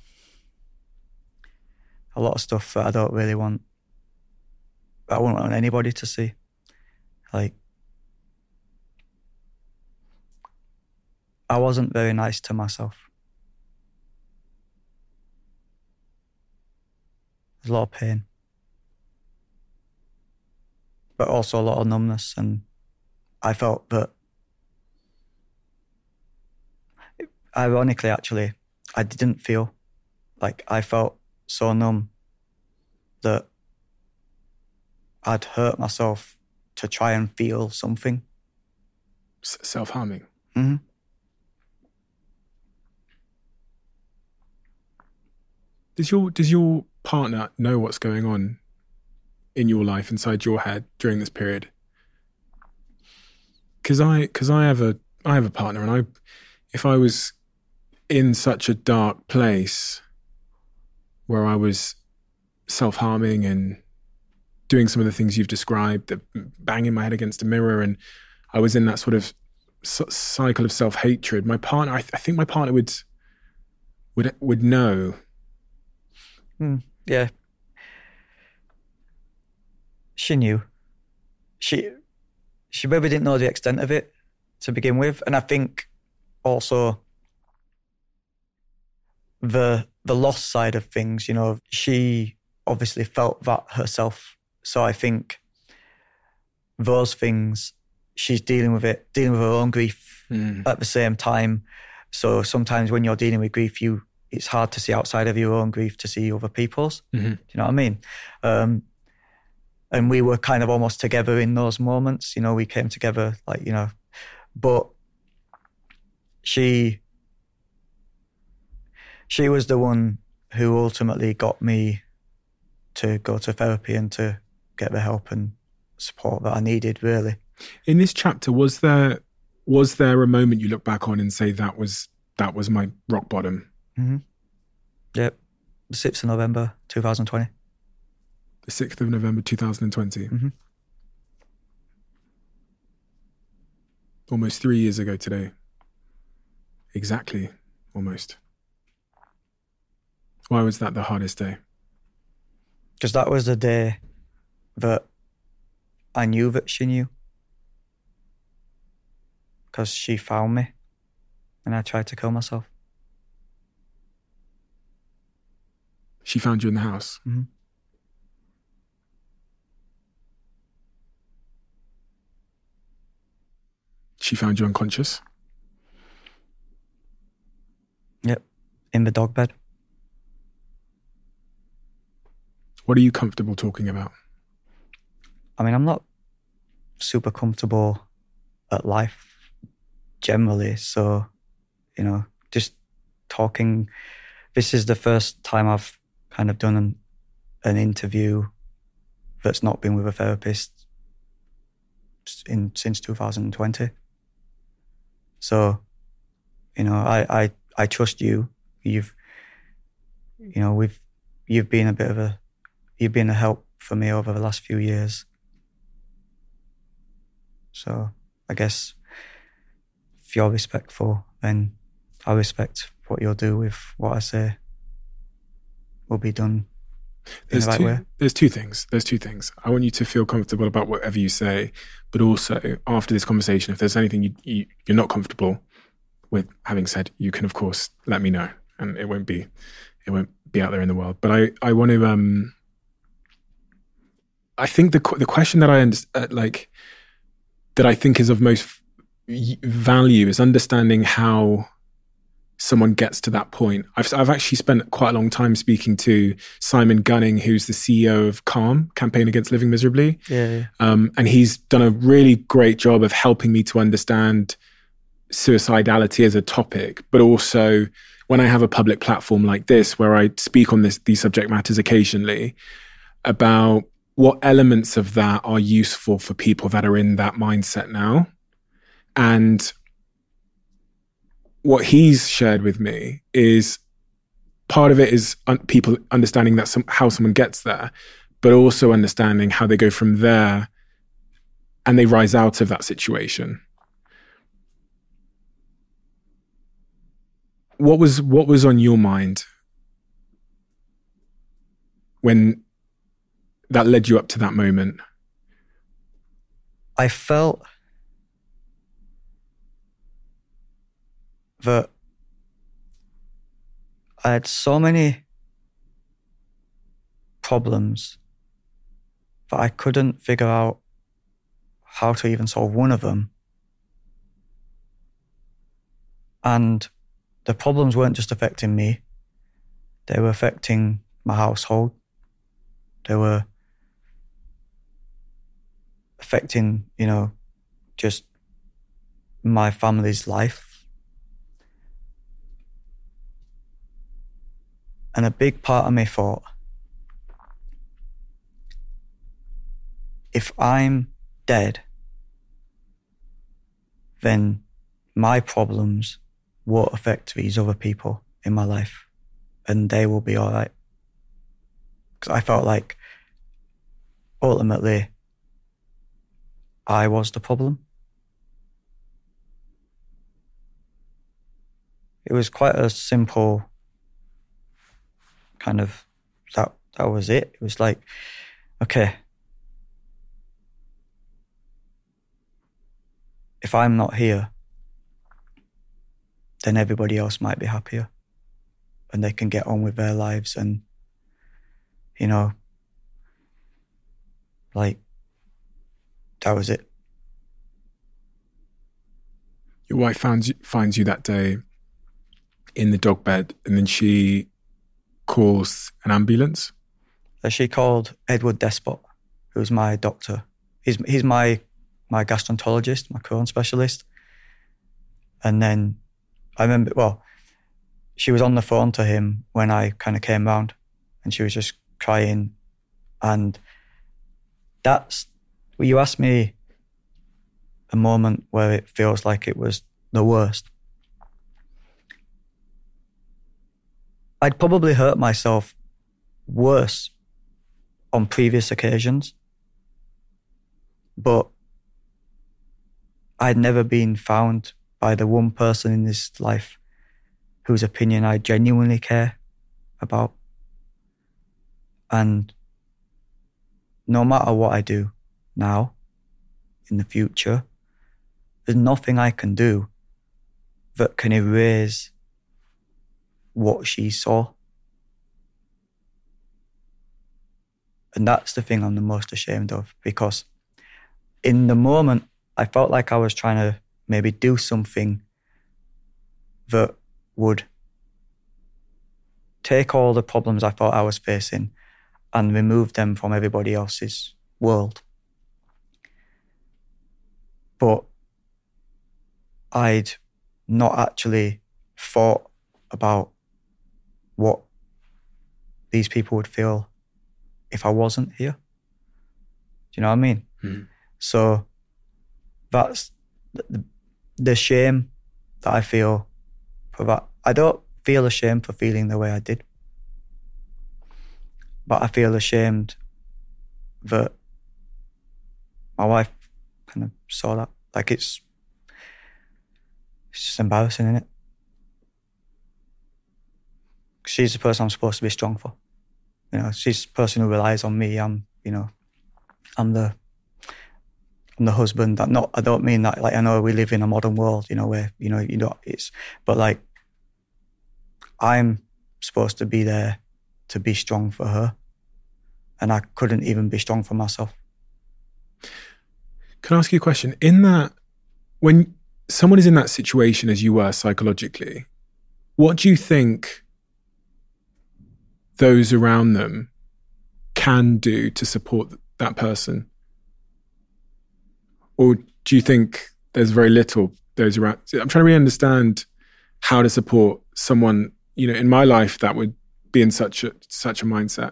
A lot of stuff that I don't really want, I wouldn't want anybody to see. Like, I wasn't very nice to myself. There's a lot of pain. But also a lot of numbness, and I felt that, ironically actually, I didn't feel, like I felt so numb that I'd hurt myself to try and feel something. S- self-harming? Mm-hmm. Does your, does your partner know what's going on in your life, inside your head during this period? Because I, because I have a, I have a partner, and I, if I was in such a dark place where I was self-harming and doing some of the things you've described, the banging my head against a mirror, and I was in that sort of c- cycle of self-hatred, my partner, I, th- I think my partner would, would, would know. Mm, yeah. She knew. She she maybe didn't know the extent of it to begin with. And I think also the the loss side of things, you know, she obviously felt that herself. So I think those things, she's dealing with it, dealing with her own grief mm. at the same time. So sometimes when you're dealing with grief, you it's hard to see outside of your own grief to see other people's. Mm-hmm. Do you know what I mean? Um, and we were kind of almost together in those moments. You know, we came together, like, you know, but she, she was the one who ultimately got me to go to therapy and to get the help and support that I needed, really. In this chapter, was there was there a moment you look back on and say that was that was my rock bottom? Mm-hmm. Yep. The sixth of November, twenty twenty. The sixth of November, twenty twenty. Mm-hmm. Almost three years ago today. Exactly, almost. Why was that the hardest day? Because that was the day that I knew that she knew. Because she found me and I tried to kill myself. She found you in the house? Mm-hmm. She found you unconscious? Yep, in the dog bed. What are you comfortable talking about? I mean, I'm not super comfortable at life generally, so, you know, just talking. This is the first time I've kind of done an, an interview that's not been with a therapist in since two thousand twenty. So, you know, I, I, I trust you. You've, you know, we've, you've been a bit of a, you've been a help for me over the last few years. So I guess if you're respectful, then I respect what you'll do with what I say will be done in there's the right two, way. There's two things. There's two things. I want you to feel comfortable about whatever you say, but also after this conversation, if there's anything you, you, you're not comfortable with having said, you can of course let me know, and it won't be it won't be out there in the world. But I, I want to um I think the the question that I uh, like that I think is of most value is understanding how someone gets to that point. I've I've actually spent quite a long time speaking to Simon Gunning, who's the C E O of CALM, Campaign Against Living Miserably. Yeah, yeah. Um, and he's done a really great job of helping me to understand suicidality as a topic, but also when I have a public platform like this, where I speak on this these subject matters occasionally, about what elements of that are useful for people that are in that mindset now. And what he's shared with me is part of it is un- people understanding that some, how someone gets there, but also understanding how they go from there and they rise out of that situation. What was what was on your mind when that led you up to that moment? I felt that I had so many problems that I couldn't figure out how to even solve one of them. And the problems weren't just affecting me, they were affecting my household. They were affecting, you know, just my family's life. And a big part of me thought, if I'm dead, then my problems won't affect these other people in my life and they will be all right. Because I felt like ultimately I was the problem. It was quite a simple kind of, that that was it. It was like, okay, if I'm not here, then everybody else might be happier and they can get on with their lives. And, you know, like, that was it. Your wife finds you, finds you that day in the dog bed, and then she calls an ambulance. So she called Edward Despot, who's my doctor. He's he's my my gastroenterologist, my Crohn specialist. And then I remember, well, she was on the phone to him when I kind of came round, and she was just crying. And that's, well, you asked me a moment where it feels like it was the worst. I'd probably hurt myself worse on previous occasions, but I'd never been found by the one person in this life whose opinion I genuinely care about. And no matter what I do now, in the future, there's nothing I can do that can erase what she saw. And that's the thing I'm the most ashamed of, because in the moment, I felt like I was trying to maybe do something that would take all the problems I thought I was facing and remove them from everybody else's world. But I'd not actually thought about what these people would feel if I wasn't here. Do you know what I mean? Mm-hmm. So that's the, the shame that I feel for that. I don't feel ashamed for feeling the way I did, but I feel ashamed that my wife kind of saw that. Like, it's, it's just embarrassing, isn't it? She's the person I'm supposed to be strong for. You know, she's the person who relies on me. I'm, you know, I'm the, I'm the husband. That not, I don't mean that, like, I know we live in a modern world, you know, where, you know, you know, it's, but like, I'm supposed to be there to be strong for her. And I couldn't even be strong for myself. Can I ask you a question? In that, when someone is in that situation as you were psychologically, what do you think those around them can do to support that person? Or do you think there's very little those around? I'm trying to really understand how to support someone, you know, in my life that would be in such a, such a mindset.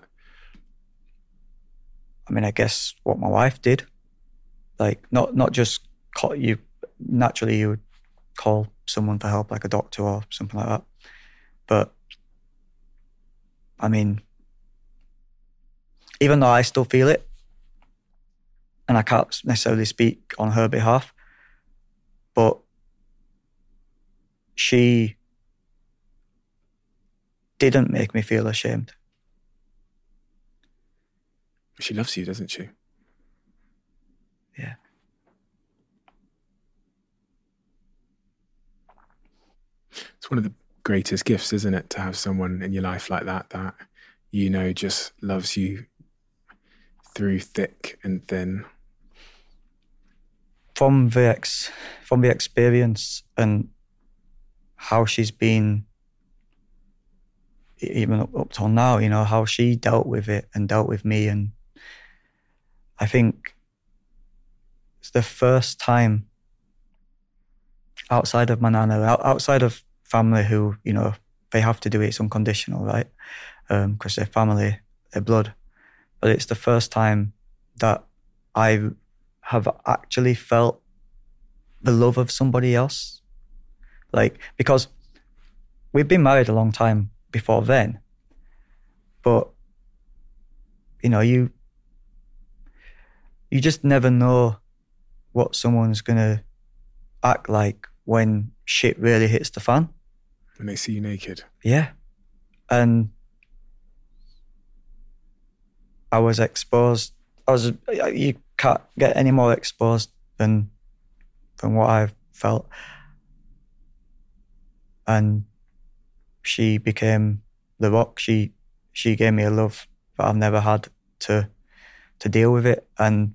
I mean, I guess what my wife did, like, not not just call you, naturally you would call someone for help, like a doctor or something like that. But, I mean, even though I still feel it, and I can't necessarily speak on her behalf, but she didn't make me feel ashamed. She loves you, doesn't she? Yeah. It's one of the greatest gifts, isn't it, to have someone in your life like that, that, you know, just loves you through thick and thin. From the ex, from the experience and how she's been, even up, up till now, you know, how she dealt with it and dealt with me. And I think it's the first time outside of my nana, outside of family who, you know, they have to do it, it's unconditional, right? Um, because they're family, they're blood. But it's the first time that I have actually felt the love of somebody else. Like, because we've been married a long time before then, but, you know, you you just never know what someone's gonna act like when shit really hits the fan. When they see you naked. Yeah. And I was exposed. I was, you can't get any more exposed than than what I've felt. And she became the rock. She she gave me a love that I've never had to to deal with it. And,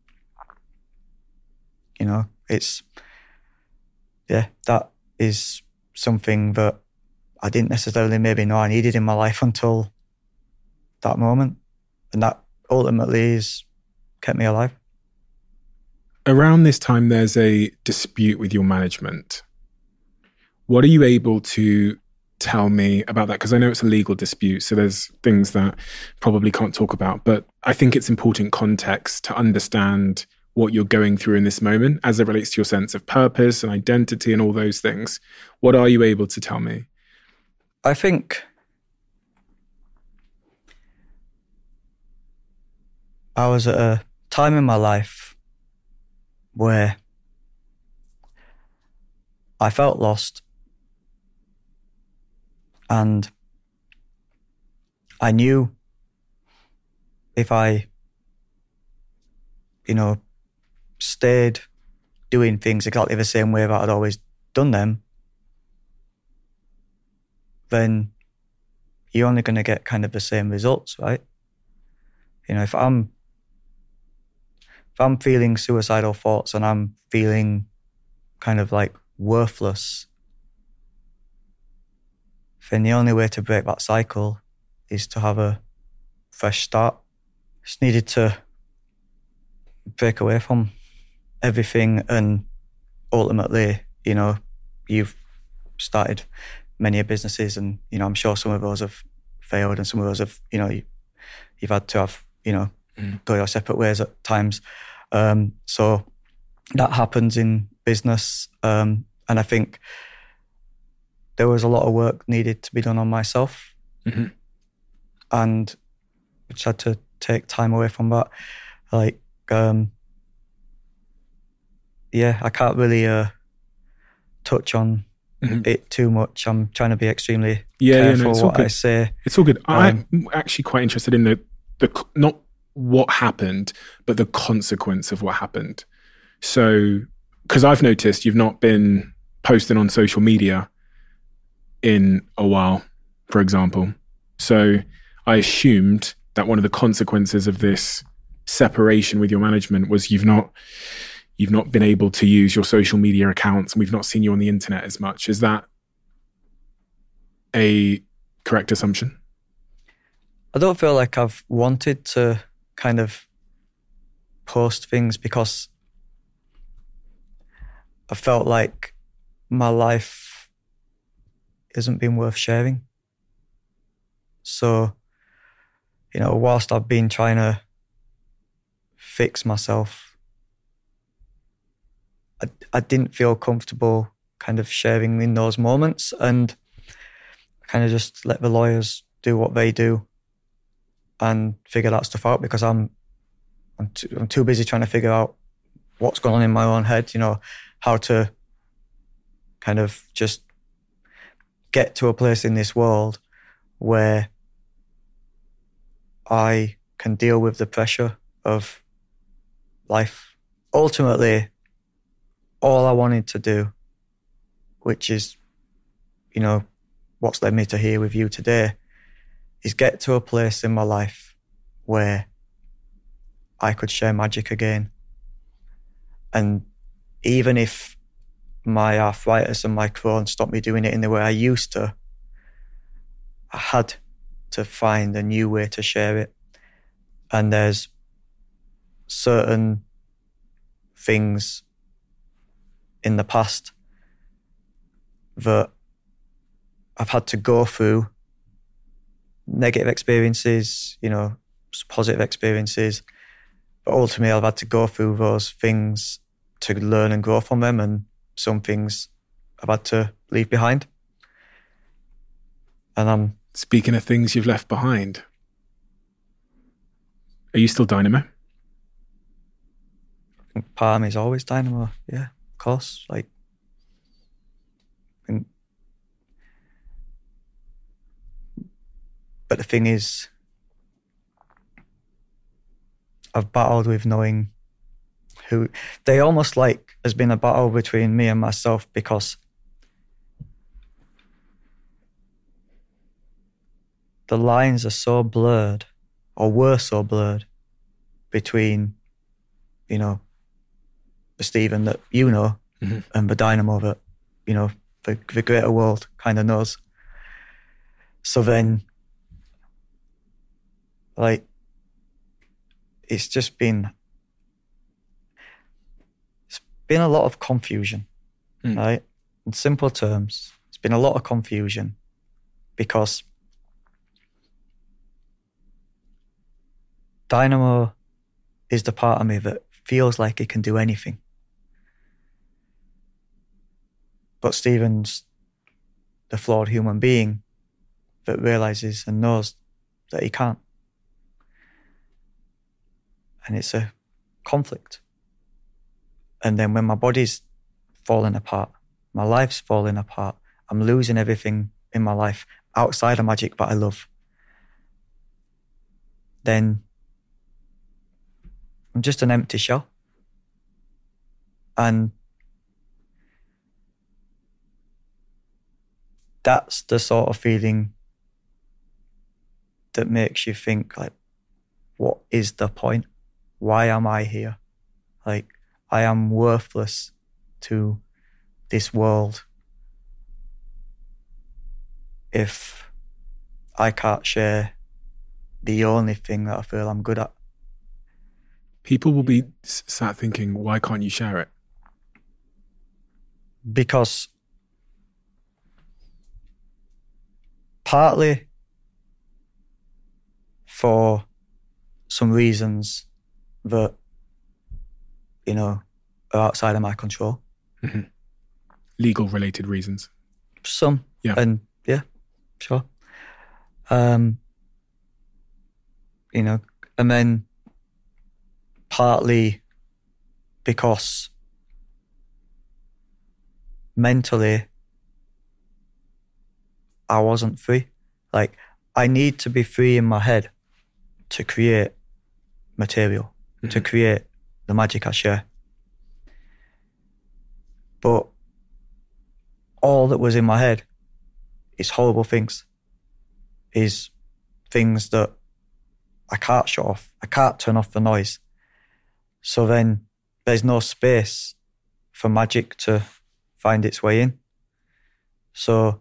you know, it's, yeah, that is something that I didn't necessarily maybe know I needed in my life until that moment. And that ultimately has kept me alive. Around this time, there's a dispute with your management. What are you able to tell me about that? Because I know it's a legal dispute, so there's things that probably can't talk about. But I think it's important context to understand what you're going through in this moment as it relates to your sense of purpose and identity and all those things. What are you able to tell me? I think I was at a time in my life where I felt lost, and I knew if I, you know, stayed doing things exactly the same way that I'd always done them, then you're only going to get kind of the same results, right? You know, if I'm if I'm feeling suicidal thoughts and I'm feeling kind of like worthless, then the only way to break that cycle is to have a fresh start. Just needed to break away from everything, and ultimately, you know, you've started many businesses, and, you know, I'm sure some of those have failed and some of those have, you know, you, you've had to have, you know, mm. go your separate ways at times. Um, so that happens in business. Um, and I think there was a lot of work needed to be done on myself. Mm-hmm. And which had to take time away from that. Like, um, yeah, I can't really uh, touch on mm-hmm. it too much. I'm trying to be extremely yeah, careful yeah, no, what good. I say. It's all good. Um, I'm actually quite interested in the, the not what happened, but the consequence of what happened. So, because I've noticed you've not been posting on social media in a while, for example. So I assumed that one of the consequences of this separation with your management was you've not you've not been able to use your social media accounts, and we've not seen you on the internet as much. Is that a correct assumption? I don't feel like I've wanted to kind of post things because I felt like my life hasn't been worth sharing. So, you know, whilst I've been trying to fix myself, I, I didn't feel comfortable kind of sharing in those moments, and kind of just let the lawyers do what they do and figure that stuff out, because I'm I'm too, I'm too busy trying to figure out what's going on in my own head, you know, how to kind of just get to a place in this world where I can deal with the pressure of life. Ultimately, all I wanted to do, which is, you know, what's led me to here with you today, is get to a place in my life where I could share magic again. And even if my arthritis and my Crohn stopped me doing it in the way I used to, I had to find a new way to share it. And there's certain things in the past that I've had to go through, negative experiences, you know, positive experiences, but ultimately I've had to go through those things to learn and grow from them, and some things I've had to leave behind. And I'm... Speaking of things you've left behind, are you still Dynamo? I think part of me is always Dynamo, yeah, of course. Like, and, but the thing is, I've battled with knowing who... They almost like has been a battle between me and myself, because the lines are so blurred, or were so blurred, between, you know, the Stephen that you know, mm-hmm. and the Dynamo that, you know, the, the greater world kind of knows. So then, like, it's just been, it's been a lot of confusion, mm. right? In simple terms, it's been a lot of confusion because Dynamo is the part of me that feels like it can do anything. But Stephen's the flawed human being that realizes and knows that he can't. And it's a conflict. And then when my body's falling apart, my life's falling apart, I'm losing everything in my life outside of magic that I love, then I'm just an empty shell. And that's the sort of feeling that makes you think, like, what is the point? Why am I here? Like, I am worthless to this world if I can't share the only thing that I feel I'm good at. People will be sat thinking, why can't you share it? Because partly for some reasons that, you know, are outside of my control. Mm-hmm. Legal related reasons. Some. Yeah. And yeah, sure. Um, you know, and then partly because mentally I wasn't free. Like, I need to be free in my head to create material, mm-hmm. to create the magic I share. But all that was in my head is horrible things, is things that I can't shut off. I can't turn off the noise. So then there's no space for magic to find its way in. So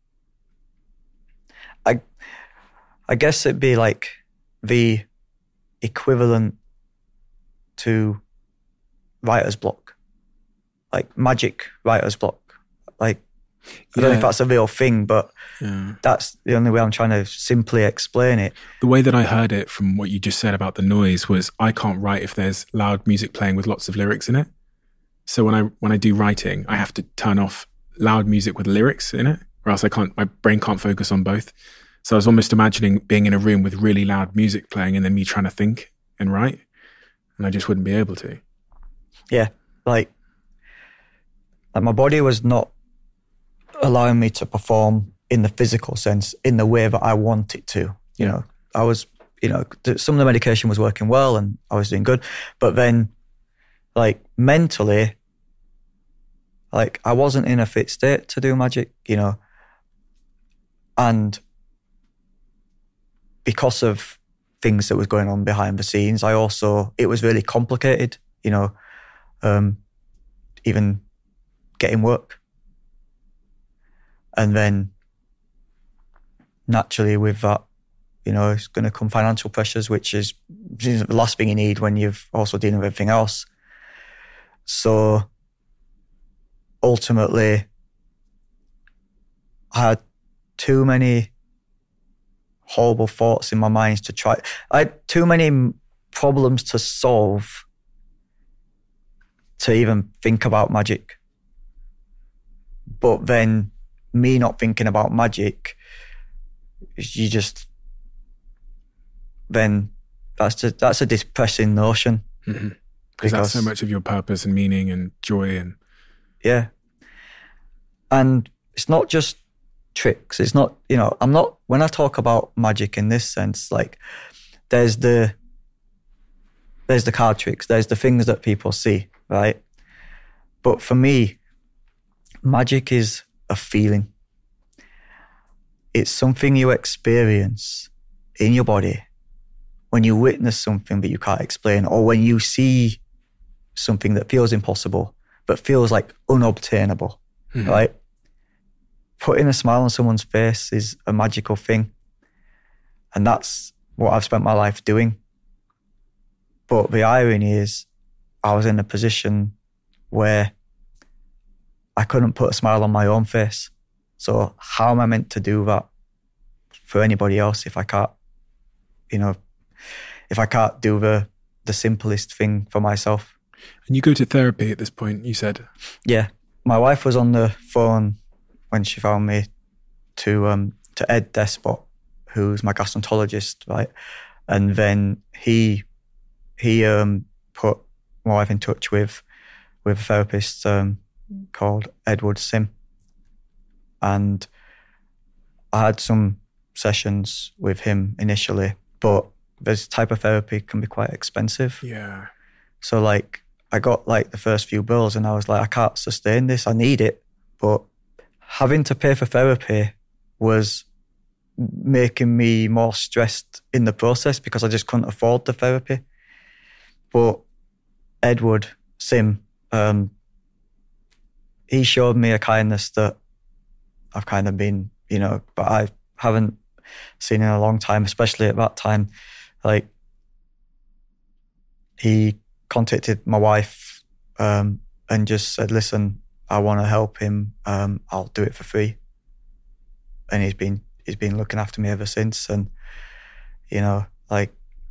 I I guess it'd be like the equivalent to writer's block, like magic writer's block. Like, I yeah. don't know if that's a real thing, but yeah. that's the only way I'm trying to simply explain it. The way that I heard it from what you just said about the noise was, I can't write if there's loud music playing with lots of lyrics in it. So when I when I do writing, I have to turn off loud music with lyrics in it, or else I can't. My brain can't focus on both. So I was almost imagining being in a room with really loud music playing, and then me trying to think and write, and I just wouldn't be able to. Yeah, like, like my body was not allowing me to perform in the physical sense in the way that I want it to. You know, I was, you know, some of the medication was working well and I was doing good, but then, like, mentally, like, I wasn't in a fit state to do magic, you know, and because of things that was going on behind the scenes, I also, it was really complicated, you know, um, even getting work. And then naturally with that, you know, it's going to come financial pressures, which is the last thing you need when you've also dealing with everything else. So ultimately, I had too many horrible thoughts in my mind to try. I had too many problems to solve to even think about magic. But then me not thinking about magic, you just, then that's a, that's a depressing notion. Mm-hmm. Because that's so much of your purpose and meaning and joy. And yeah. And it's not just tricks. It's not, you know, I'm not, when I talk about magic in this sense, like, there's the, there's the card tricks, there's the things that people see, right? But for me, magic is a feeling. It's something you experience in your body when you witness something that you can't explain, or when you see something that feels impossible but feels like unobtainable, mm-hmm. right? putting a smile on someone's face is a magical thing. And that's what I've spent my life doing. But the irony is I was in a position where I couldn't put a smile on my own face. So how am I meant to do that for anybody else if I can't, you know, if I can't do the the simplest thing for myself? And you go to therapy at this point, you said? Yeah. My wife was on the phone when she found me to um, to Ed Despot, who's my gastroenterologist, right? And then he he um, put my wife in touch with with a therapist um, called Edward Sim. And I had some sessions with him initially, but this type of therapy can be quite expensive. Yeah. So like I got like the first few bills and I was like, I can't sustain this. I need it. But having to pay for therapy was making me more stressed in the process because I just couldn't afford the therapy. But Edward Sim, um, he showed me a kindness that I've kind of been, you know, but I haven't seen in a long time, especially at that time. Like, he contacted my wife um, and just said, listen, I want to help him. Um, I'll do it for free. And he's been he's been looking after me ever since. And, you know, like...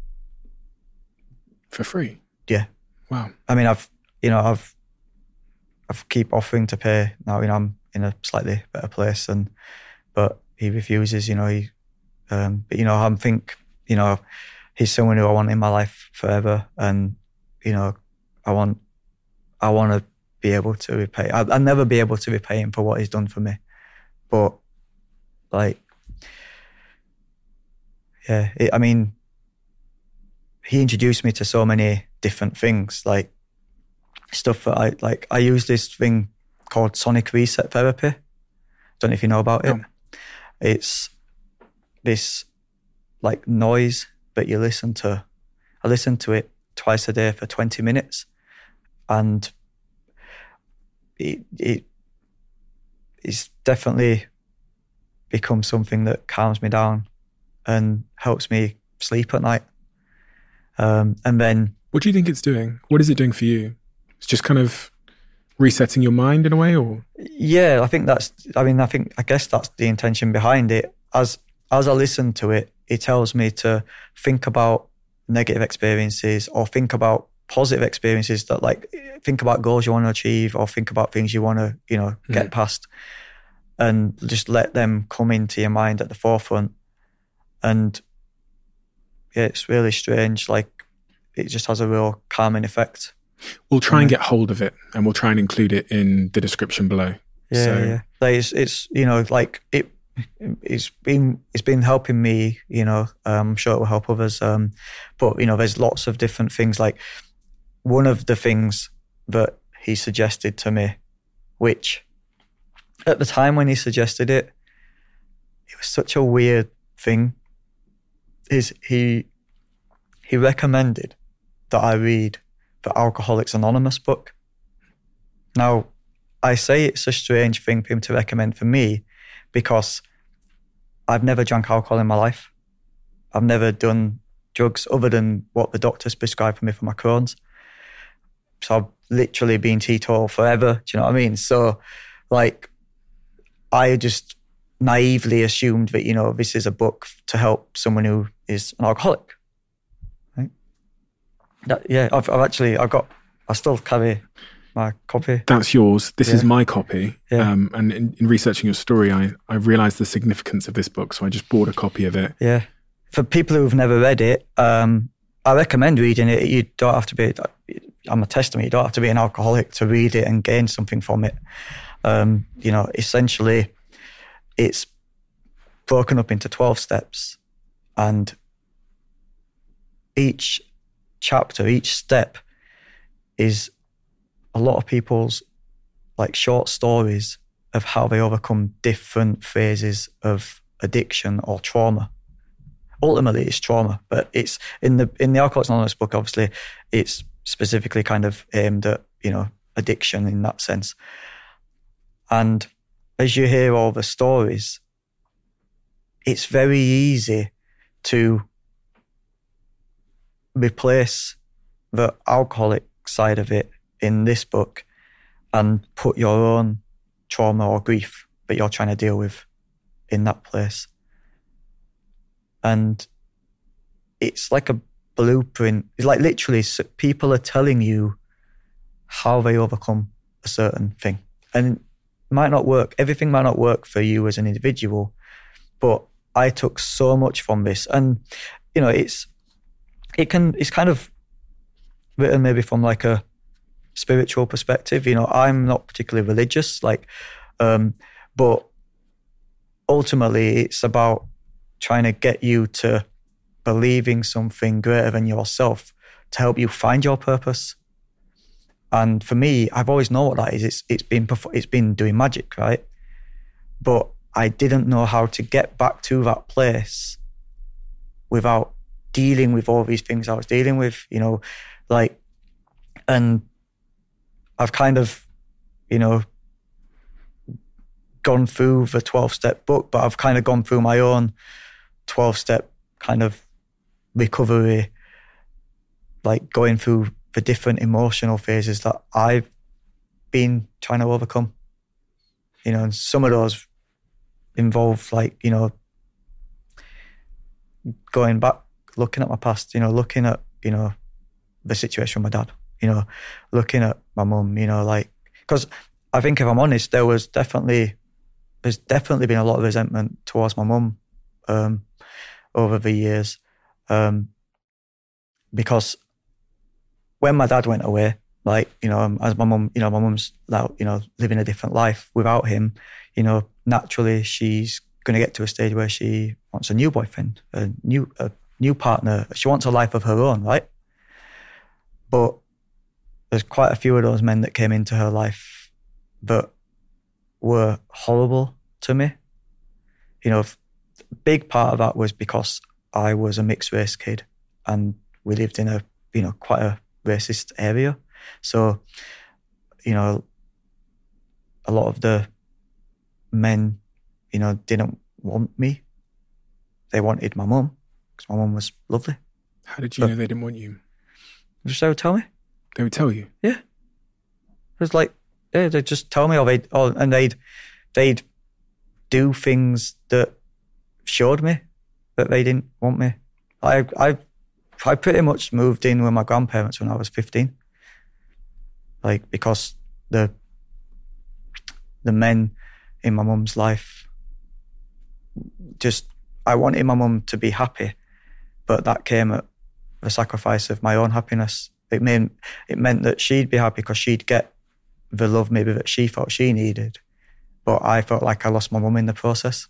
For free? Yeah. Wow. I mean, I've, you know, I've, I've keep offering to pay now, you know, I'm in a slightly better place, and, but he refuses, you know, he, um, but, you know, I think, you know, he's someone who I want in my life forever. And, you know, I want, I want to be able to repay, I'll, I'll never be able to repay him for what he's done for me. But like, yeah, it, I mean, he introduced me to so many different things, like stuff that I, like, I use this thing called sonic reset therapy. Don't know if you know about it. No. It's this like noise that you listen to. I listen to it twice a day for twenty minutes, and it, it it's definitely become something that calms me down and helps me sleep at night. Um, and then... What do you think it's doing? What is it doing for you? It's just kind of resetting your mind in a way, or? Yeah, I think that's, I mean, I think, I guess that's the intention behind it. As, as I listen to it, it tells me to think about negative experiences or think about positive experiences, that like, think about goals you want to achieve or think about things you want to, you know, get mm. past, and just let them come into your mind at the forefront. And yeah, it's really strange. Like, it just has a real calming effect. We'll try and get hold of it, and we'll try and include it in the description below. Yeah, so. yeah. Like it's, it's, you know, like it, it's been, it's been helping me, you know, um, I'm sure it will help others. Um, but, you know, there's lots of different things. Like, one of the things that he suggested to me, which at the time when he suggested it, it was such a weird thing, is he, he recommended that I read the Alcoholics Anonymous book. Now, I say it's a strange thing for him to recommend for me because I've never drank alcohol in my life. I've never done drugs other than what the doctors prescribed for me for my Crohn's. So I've literally been teetotal forever. Do you know what I mean? So, like, I just naively assumed that, you know, this is a book to help someone who is an alcoholic. Right? That, yeah, I've, I've actually, I've got, I still carry my copy. That's yours. This yeah. is my copy. Yeah. Um, and in, in researching your story, I, I realised the significance of this book, so I just bought a copy of it. Yeah. For people who've never read it, um, I recommend reading it. You don't have to be, I'm a testament, you don't have to be an alcoholic to read it and gain something from it. Um, you know, essentially, it's broken up into twelve steps, and each chapter, each step is a lot of people's like short stories of how they overcome different phases of addiction or trauma. Ultimately, it's trauma, but it's in the in the Alcoholics Anonymous book. Obviously, it's specifically kind of aimed at, you know, addiction in that sense. And as you hear all the stories, it's very easy to replace the alcoholic side of it in this book and put your own trauma or grief that you're trying to deal with in that place. And it's like a blueprint. It's like literally people are telling you how they overcome a certain thing. And it might not work. Everything might not work for you as an individual, but I took so much from this. And, you know, it's, it can, it's kind of written maybe from like a spiritual perspective. You know, I'm not particularly religious, like, um, but ultimately it's about trying to get you to believing something greater than yourself to help you find your purpose. And for me, I've always known what that is. It's it's been it's been doing magic, right? But I didn't know how to get back to that place without dealing with all these things I was dealing with, you know, like, and I've kind of, you know, gone through the twelve-step book, but I've kind of gone through my own twelve-step kind of recovery, like going through the different emotional phases that I've been trying to overcome. You know, and some of those involve like, you know, going back, looking at my past, you know, looking at, you know, the situation with my dad, you know, looking at my mum, you know, like, because I think if I'm honest, there was definitely, there's definitely been a lot of resentment towards my mum um, over the years. Um, because when my dad went away, like, you know, as my mum, you know, my mum's now, you know, living a different life without him, you know, naturally she's going to get to a stage where she wants a new boyfriend, a new, a new partner. She wants a life of her own, right? But there's quite a few of those men that came into her life that were horrible to me. You know, a big part of that was because I was a mixed race kid and we lived in a, you know, quite a racist area. So, you know, a lot of the men, you know, didn't want me. They wanted my mum because my mum was lovely. How did you but, know they didn't want you? Just they would tell me. They would tell you? Yeah. It was like, yeah, they'd just tell me, or they'd, or, and they'd, they'd do things that showed me that they didn't want me. I, I, I pretty much moved in with my grandparents when I was fifteen. Like, because the, the men in my mum's life, just, I wanted my mum to be happy, but that came at the sacrifice of my own happiness. It meant, it meant that she'd be happy because she'd get the love maybe that she thought she needed, but I felt like I lost my mum in the process.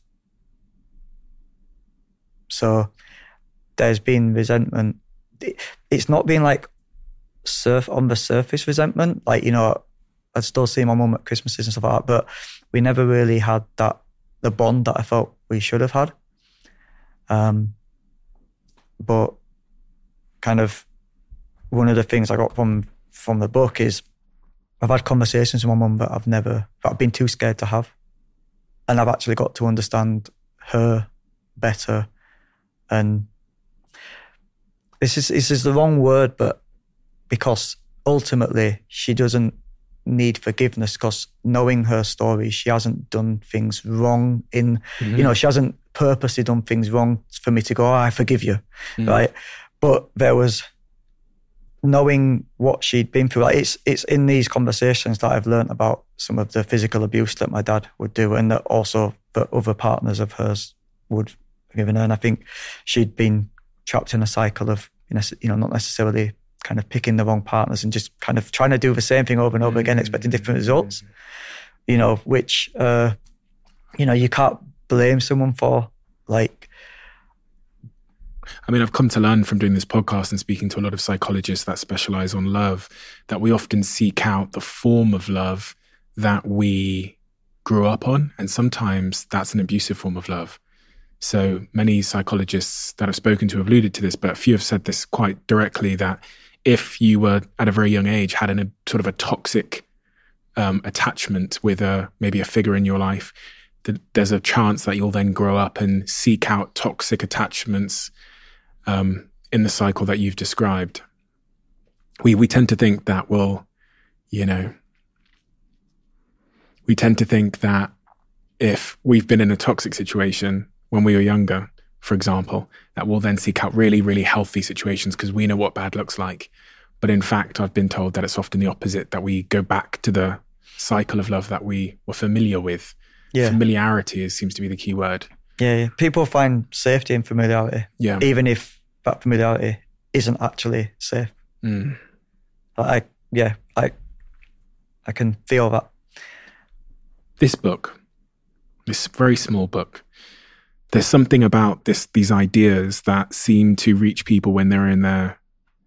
So there's been resentment. It's not been like surf on the surface resentment. Like, you know, I'd still see my mum at Christmases and stuff like that, but we never really had that, the bond that I felt we should have had. Um, but kind of one of the things I got from, from the book is I've had conversations with my mum that I've never, that I've been too scared to have. And I've actually got to understand her better. And this is, this is the wrong word, but because ultimately she doesn't need forgiveness, because knowing her story, she hasn't done things wrong in, mm-hmm. you know, she hasn't purposely done things wrong for me to go, oh, I forgive you, mm. right? But there was knowing what she'd been through. Like it's it's in these conversations that I've learned about some of the physical abuse that my dad would do, and that also that other partners of hers would have given her. And I think she'd been trapped in a cycle of, you know, not necessarily kind of picking the wrong partners and just kind of trying to do the same thing over and over again, expecting different results, you know, which, uh, you know, you can't blame someone for. Like, I mean, I've come to learn from doing this podcast and speaking to a lot of psychologists that specialize on love, that we often seek out the form of love that we grew up on. And sometimes that's an abusive form of love. So many psychologists that I've spoken to have alluded to this, but a few have said this quite directly, that if you were at a very young age, had an, a sort of a toxic um, attachment with a maybe a figure in your life, that there's a chance that you'll then grow up and seek out toxic attachments um, in the cycle that you've described. We we tend to think that, well, you know, we tend to think that if we've been in a toxic situation when we were younger, for example, that we'll then seek out really, really healthy situations because we know what bad looks like. But in fact, I've been told that it's often the opposite, that we go back to the cycle of love that we were familiar with. Yeah. Familiarity is, seems to be the key word. Yeah, yeah. People find safety in familiarity. Yeah. Even if that familiarity isn't actually safe. Mm. I, yeah, I, I can feel that. This book, this very small book, there's something about this, these ideas that seem to reach people when they're in their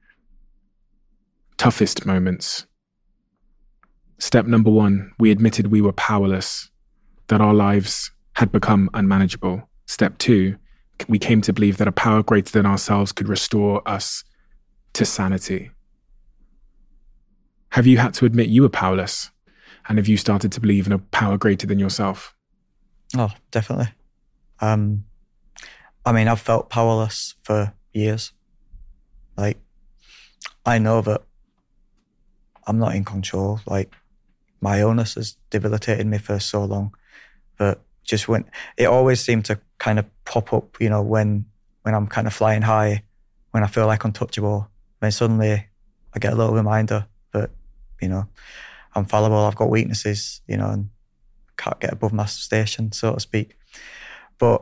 toughest moments. Step number one, we admitted we were powerless, that our lives had become unmanageable. Step two, we came to believe that a power greater than ourselves could restore us to sanity. Have you had to admit you were powerless? And have you started to believe in a power greater than yourself? Oh, definitely. Um, I mean, I've felt powerless for years. Like, I know that I'm not in control. Like, my illness has debilitated me for so long that just when it always seemed to kind of pop up, you know, when when I'm kind of flying high, when I feel like untouchable, then suddenly I get a little reminder that, you know, I'm fallible, I've got weaknesses, you know, and can't get above my station, so to speak. But,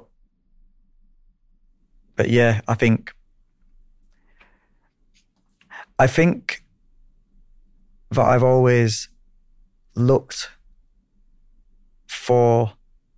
but yeah, I think, I think that I've always looked for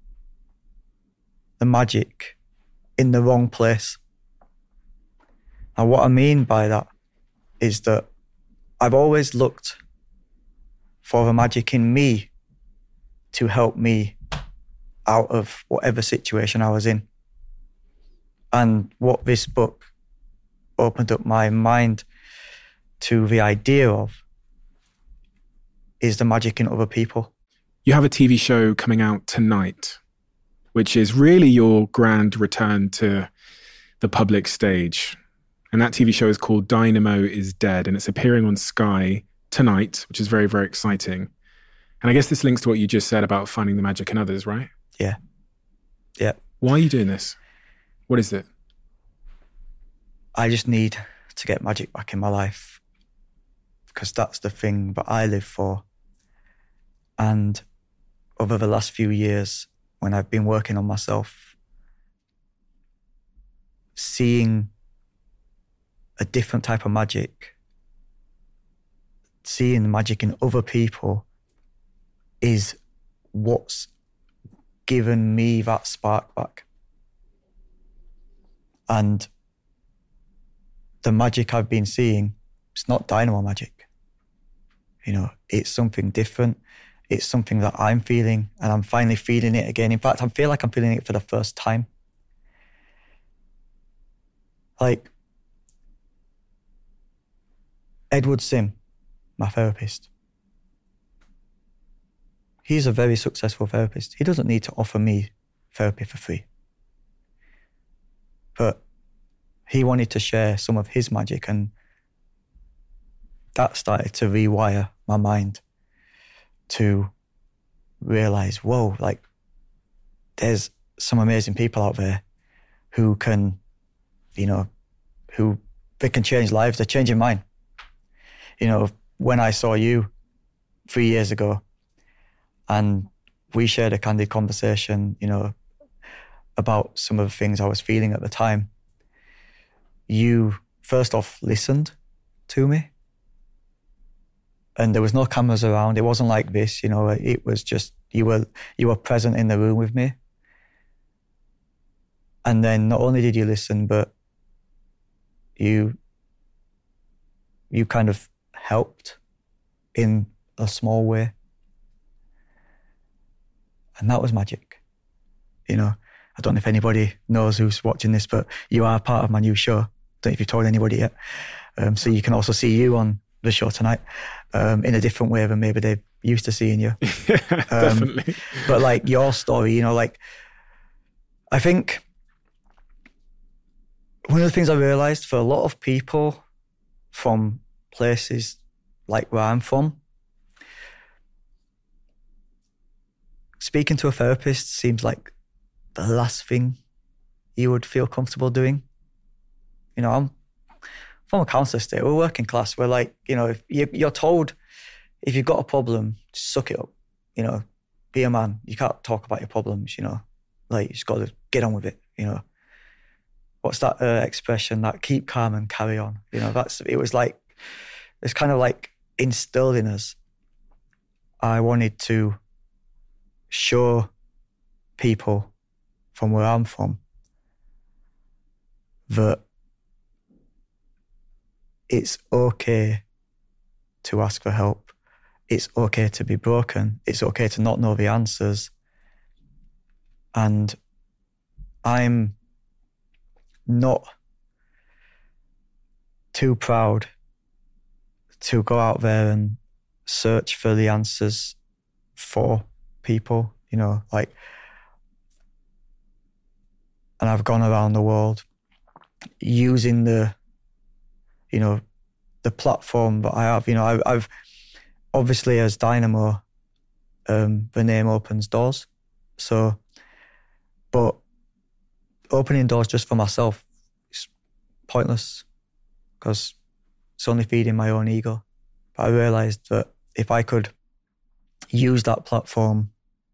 the magic in the wrong place. And what I mean by that is that I've always looked for the magic in me to help me out of whatever situation I was in. And what this book opened up my mind to the idea of is the magic in other people. You have a T V show coming out tonight, which is really your grand return to the public stage. And that T V show is called Dynamo is Dead, and it's appearing on Sky tonight, which is very, very exciting. And I guess this links to what you just said about finding the magic in others, right? Yeah. Yeah. Why are you doing this? What is it? I just need to get magic back in my life because that's the thing that I live for. And over the last few years, when I've been working on myself, seeing a different type of magic, seeing the magic in other people is what's given me that spark back. And the magic I've been seeing, it's not Dynamo magic. You know, it's something different. It's something that I'm feeling, and I'm finally feeling it again. In fact, I feel like I'm feeling it for the first time. Like, Edward Sim, my therapist, he's a very successful therapist. He doesn't need to offer me therapy for free. But he wanted to share some of his magic, and that started to rewire my mind to realize, whoa, like, there's some amazing people out there who can, you know, who, they can change lives. They're changing mine. You know, when I saw you three years ago and we shared a candid conversation, you know, about some of the things I was feeling at the time, you first off listened to me. And there was no cameras around. It wasn't like this, you know, it was just, you were you were present in the room with me. And then not only did you listen, but you, you kind of helped in a small way. And that was magic. You know, I don't know if anybody knows who's watching this, but you are part of my new show. Don't know if you've told anybody yet. Um, so you can also see you on the show tonight um, in a different way than maybe they've used to seeing you. Yeah, Um, definitely. But like your story, you know, like I think one of the things I realised for a lot of people from places like where I'm from, speaking to a therapist seems like the last thing you would feel comfortable doing. You know, I'm from a council estate, we're working class. We're like, you know, if you're told if you've got a problem, suck it up, you know, be a man. You can't talk about your problems, you know, like you just got to get on with it, you know. What's that uh, expression, that keep calm and carry on? You know, that's, it was like, it's kind of like instilled in us. I wanted to show people from where I'm from that it's okay to ask for help. It's okay to be broken. It's okay to not know the answers. And I'm not too proud to go out there and search for the answers for people, you know, like, and I've gone around the world using the, you know, the platform that I have. You know, I, I've obviously as Dynamo, um, the name opens doors. So, but opening doors just for myself is pointless because it's only feeding my own ego. But I realised that if I could use that platform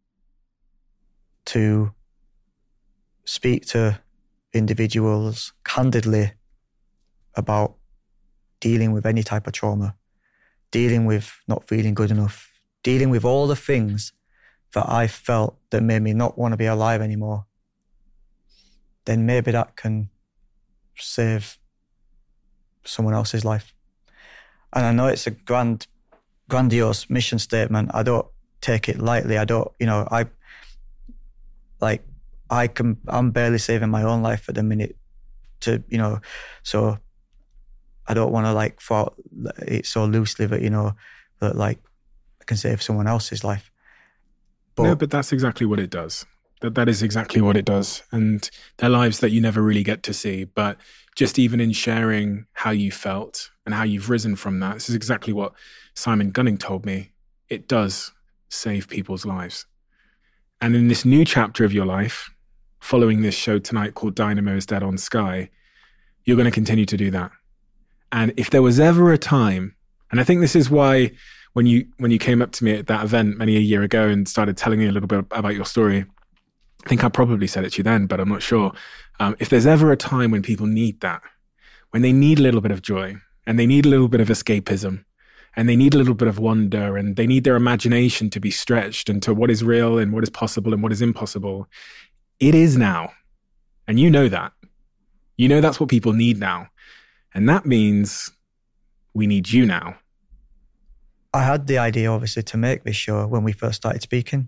to speak to individuals candidly about dealing with any type of trauma, dealing with not feeling good enough, dealing with all the things that I felt that made me not want to be alive anymore, then maybe that can save someone else's life. And I know it's a grand, grandiose mission statement. I don't take it lightly. I don't, you know, I, like, I can, I'm barely saving my own life at the minute to, you know, so I don't want to like thought it so loosely that, you know, that like I can save someone else's life. But, no, but that's exactly what it does. That that is exactly what it does. And they're lives that you never really get to see. But just even in sharing how you felt and how you've risen from that, this is exactly what Simon Gunning told me. It does save people's lives. And in this new chapter of your life, following this show tonight called Dynamo is Dead on Sky, you're going to continue to do that. And if there was ever a time, and I think this is why when you when you came up to me at that event many a year ago and started telling me a little bit about your story, I think I probably said it to you then, but I'm not sure. Um, if there's ever a time when people need that, when they need a little bit of joy and they need a little bit of escapism and they need a little bit of wonder and they need their imagination to be stretched into what is real and what is possible and what is impossible, it is now. And you know that. You know that's what people need now. And that means we need you now. I had the idea, obviously, to make this show when we first started speaking.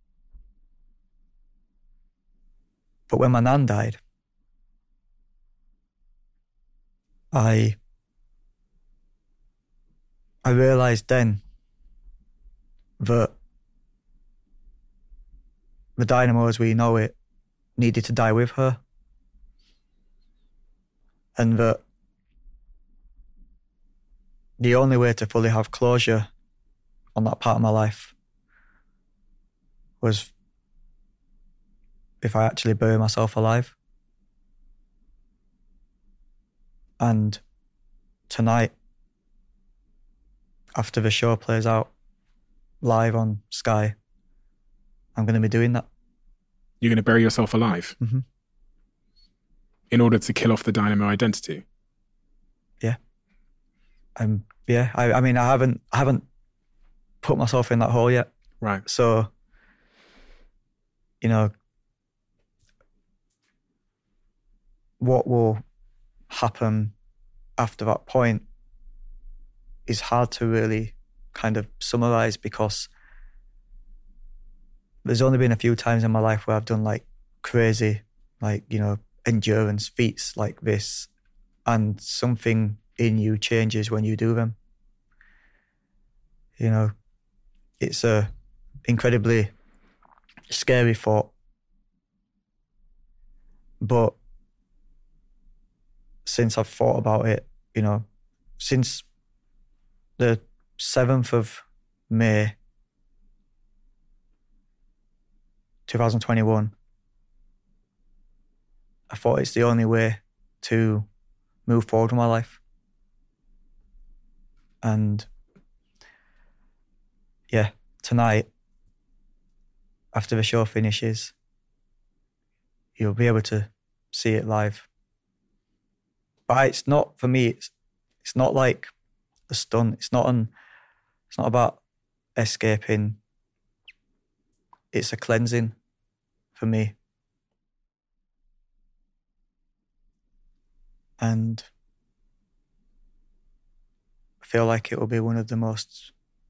But when my nan died, I I realised then that the Dynamo as we know it needed to die with her. And that the only way to fully have closure on that part of my life was if I actually bury myself alive. And tonight, after the show plays out live on Sky, I'm going to be doing that. You're going to bury yourself alive? Mm-hmm. In order to kill off the Dynamo identity? Yeah. Um, yeah, I, I mean, I haven't, I haven't put myself in that hole yet. Right. So, you know, what will happen after that point is hard to really kind of summarize, because there's only been a few times in my life where I've done like crazy, like, you know, endurance feats like this, and something in you changes when you do them. You know, it's a incredibly scary thought. But since I've thought about it, you know, since the seventh of May twenty twenty-one, I thought it's the only way to move forward with my life. And yeah, tonight, after the show finishes, you'll be able to see it live. But it's not, for me, it's it's not like a stunt. It's not an, it's not about escaping. It's a cleansing for me. And I feel like it will be one of the most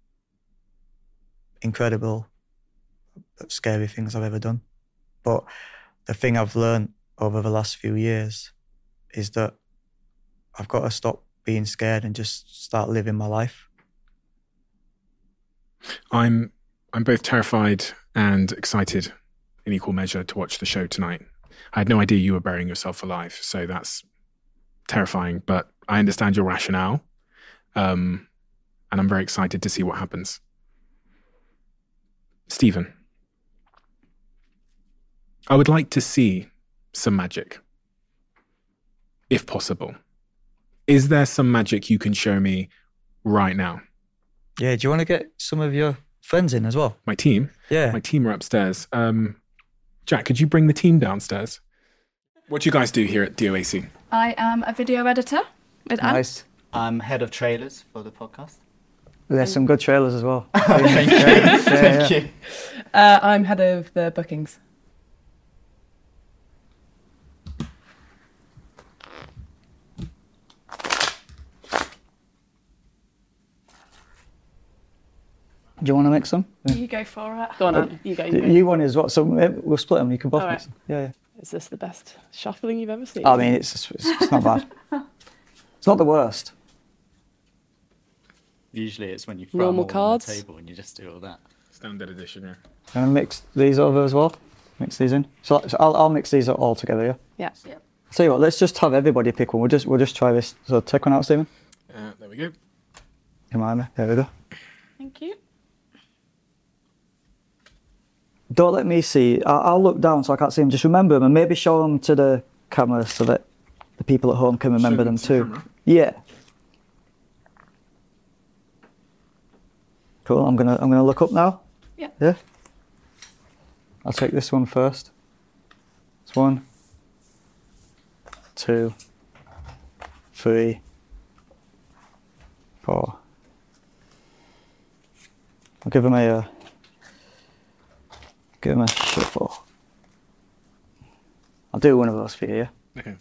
incredible, scary things I've ever done. But the thing I've learned over the last few years is that I've got to stop being scared and just start living my life. I'm I'm both terrified and excited in equal measure to watch the show tonight. I had no idea you were burying yourself alive, so that's terrifying, but I understand your rationale, um, and I'm very excited to see what happens. Stephen, I would like to see some magic, if possible. Is there some magic you can show me right now? Yeah, do you want to get some of your friends in as well? My team? Yeah. My team are upstairs. Um, Jack, could you bring the team downstairs? What do you guys do here at D O A C? I am a video editor with Anne. Nice. I'm head of trailers for the podcast. There's some good trailers as well. Thank you. Yeah, Thank yeah. you. Uh, I'm head of the bookings. Do you want to mix them? You go for it. Go on, Anne. You go. You, go. You want as well, so we'll split them. You can both All mix right. them. Yeah, yeah. Is this the best shuffling you've ever seen? I mean, it's it's, it's not bad. It's not the worst. Usually it's when you throw Normal them all on the cards. table and you just do all that. Standard edition, yeah. I'm gonna mix these over as well. Mix these in. So, so I'll I'll mix these all together. Yeah. Yeah. Yeah. Tell you what, let's just have everybody pick one. We'll just we'll just try this. So take one out, Stephen. Uh, there we go. Remind me. There we go. Thank you. Don't let me see. I'll, I'll look down so I can't see them. Just remember them and maybe show them to the camera so that the people at home can remember Show them them to the too. camera? Yeah. Cool. I'm gonna I'm gonna look up now. Yeah. Yeah. I'll take this one first. It's one, two, three, four. I'll give them a. Uh, Give him a shuffle. I'll do one of those for you, yeah? Okay.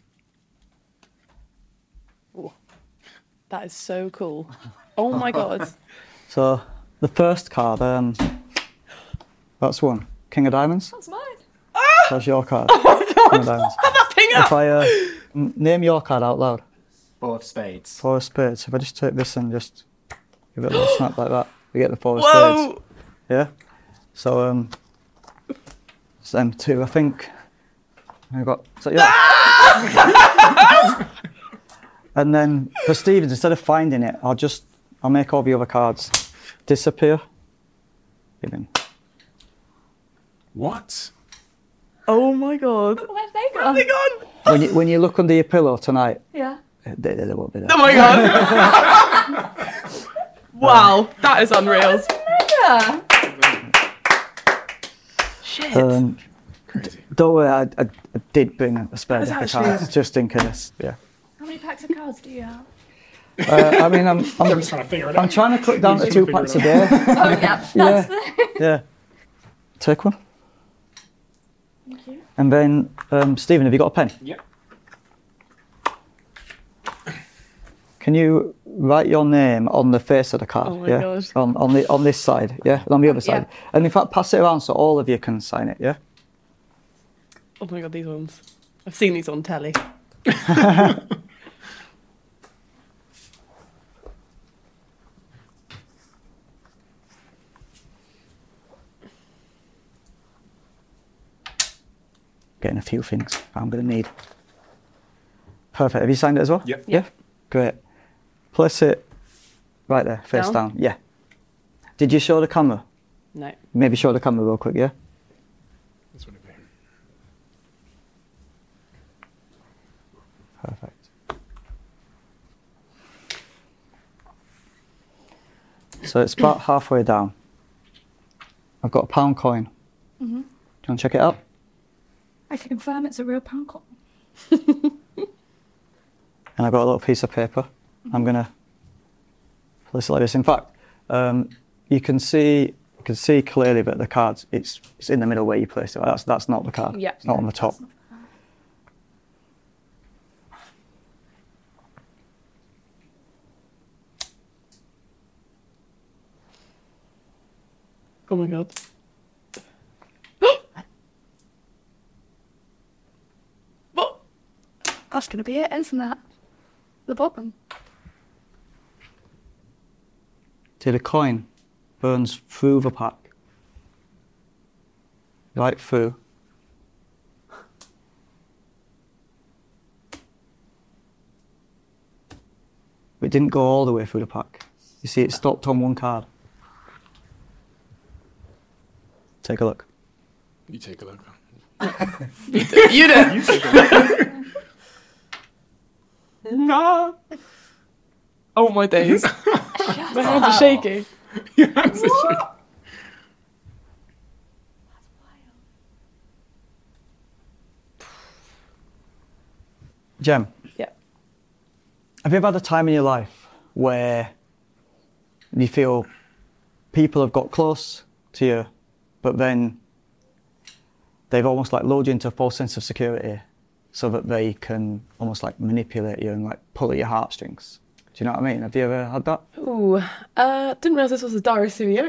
Ooh, that is so cool. Oh my god. So, the first card, um, that's one. King of Diamonds. That's mine. That's your card. Oh my god. King of Diamonds. Have that ping up. If I, uh, m- name your card out loud. Four of spades. Four of spades. If I just take this and just give it a little snap like that, we get the four of Whoa. spades. Yeah? So, um, it's them two, I think. I got, so yeah. And then for Stevens, instead of finding it, I'll just, I'll make all the other cards disappear. Give him. What? Oh my god. Where've they gone? Where've they gone? When you, when you look under your pillow tonight, Yeah. they, they won't be there. Oh my god. Wow, that is unreal. Yeah. Shit. Um, Crazy. don't worry, I, I, I did bring a spare That's deck of actually- cards, just in case. Yeah. How many packs of cards do you have? Uh, I mean, I'm, I'm, I'm trying to figure it I'm out. trying to cut down to He's two trying packs to a figure day. Oh yeah, that's the... Yeah. Take one. Thank you. And then, um, Stephen, have you got a pen? Yep. Can you write your name on the face of the card? Oh my yeah? God. On, on, the, on this side, yeah? And on the other side. Yeah. And in fact, pass it around so all of you can sign it, yeah? Oh my god, these ones. I've seen these on telly. getting a few things I'm going to need. Perfect. Have you signed it as well? Yep. Yeah. Great. Place it right there, face Down? down. Yeah. Did you show the camera? No. Maybe show the camera real quick, yeah? That's what it be. Perfect. So it's about halfway down. I've got a pound coin. Mm-hmm. Do you want to check it out? I can confirm it's a real pound coin. And I've got a little piece of paper. I'm going to place it like this. In fact, um, you can see you can see clearly that the card's it's it's in the middle where you place it. Right? That's that's not the card. Yeah. It's not on the top. Oh my god. What? That's going to be it, isn't that? The bottom. See, the coin burns through the pack. Right through. But it didn't go all the way through the pack. You see, it stopped on one card. Take a look. You take a look. You do. You do. You take a look. No. Oh my days. My hands are shaky. Your hands are shaking. Jem. Yeah. Have you ever had a time in your life where you feel people have got close to you, but then they've almost like lulled you into a false sense of security so that they can almost like manipulate you and like pull at your heartstrings? Do you know what I mean? Have you ever had that? Ooh, uh, didn't realise this was a diary studio.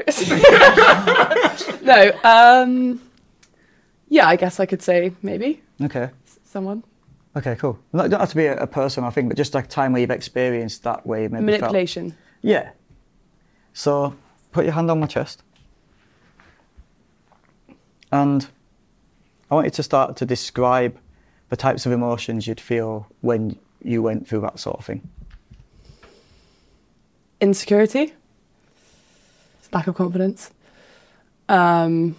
No, um, yeah, I guess I could say maybe Okay. someone. Okay, cool. It don't have to be a, a person, I think, but just like a time where you've experienced that way. Maybe felt- Manipulation. Yeah. So put your hand on my chest. And I want you to start to describe the types of emotions you'd feel when you went through that sort of thing. Insecurity. Lack of confidence. Um,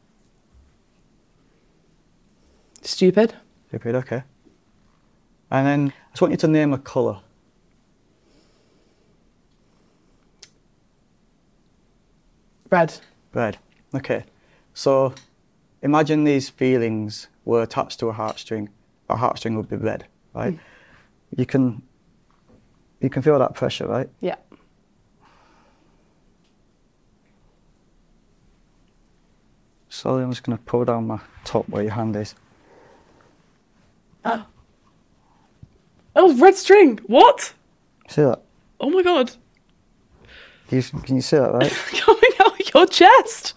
stupid. Stupid, okay. And then I just want you to name a colour. Red. Red. Okay. So imagine these feelings were attached to a heartstring. A heartstring would be red, right? Mm. You can you can feel that pressure, right? Yeah. Slowly, I'm just going to pull down my top where your hand is. Oh. Oh, red string. What? See that? Oh my god. You, can you see that, right? Coming out of your chest.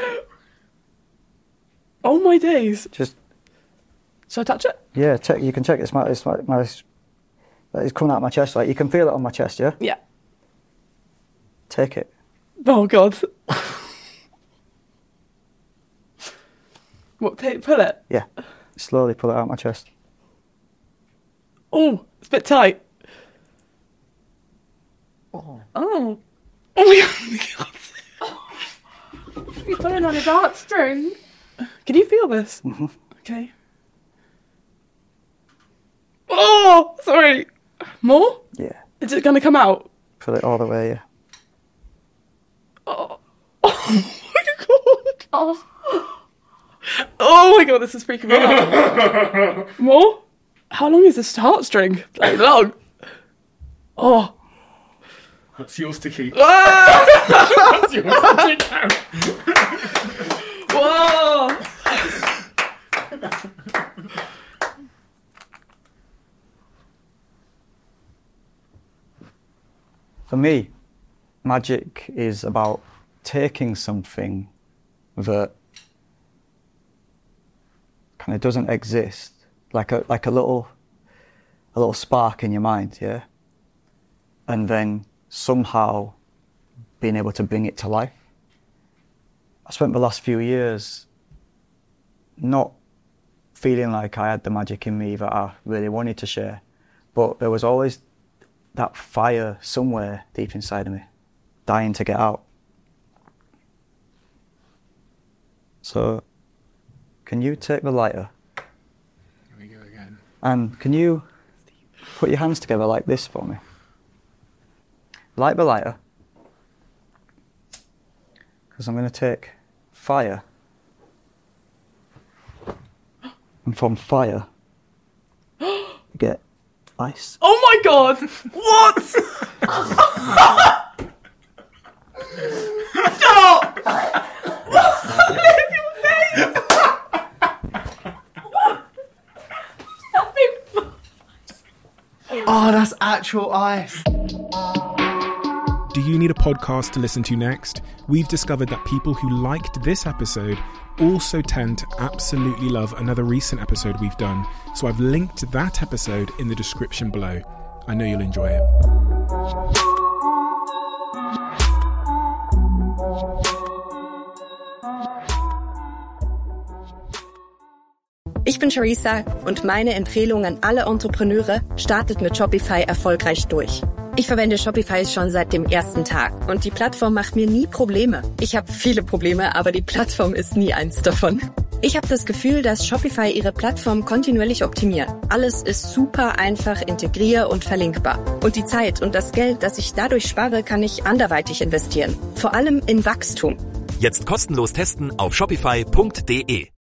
Oh my days. Just Should I touch it? yeah, check. You can check. It's my, it's my, my it's coming out of my chest. Like you can feel it on my chest. Yeah. Yeah. Take it. Oh god. What? Take, pull it. Yeah. Slowly pull it out of my chest. Oh, it's a bit tight. Oh. Oh. Oh my god. You put it on a heartstring. Can you feel this? Mm-hmm. Okay. Oh, sorry. More? Yeah. Is it going to come out? Pull it all the way. Yeah. Oh. Oh my god. Oh. Oh my god, this is freaking me out. More? How long is this heartstring? Like long. Oh. That's yours to keep. Ah! That's yours to keep now. Whoa. For me, magic is about taking something that kind of doesn't exist, like a like a little a little spark in your mind, yeah, and then somehow being able to bring it to life. I spent the last few years not feeling like I had the magic in me that I really wanted to share. But there was always that fire somewhere deep inside of me, dying to get out. So, can you take the lighter? Here we go again. And can you put your hands together like this for me? Light the lighter. Because I'm going to take fire. And from fire, you get ice. Oh my god! What? Stop! Oh, that's actual ice. Do you need a podcast to listen to next? We've discovered that people who liked this episode also tend to absolutely love another recent episode we've done. So I've linked that episode in the description below. I know you'll enjoy it. Ich bin Charissa und meine Empfehlung an alle Entrepreneure: startet mit Shopify erfolgreich durch. Ich verwende Shopify schon seit dem ersten Tag und die Plattform macht mir nie Probleme. Ich habe viele Probleme, aber die Plattform ist nie eins davon. Ich habe das Gefühl, dass Shopify ihre Plattform kontinuierlich optimiert. Alles ist super einfach integrier- und verlinkbar. Und die Zeit und das Geld, das ich dadurch spare, kann ich anderweitig investieren. Vor allem in Wachstum. Jetzt kostenlos testen auf shopify punkt de.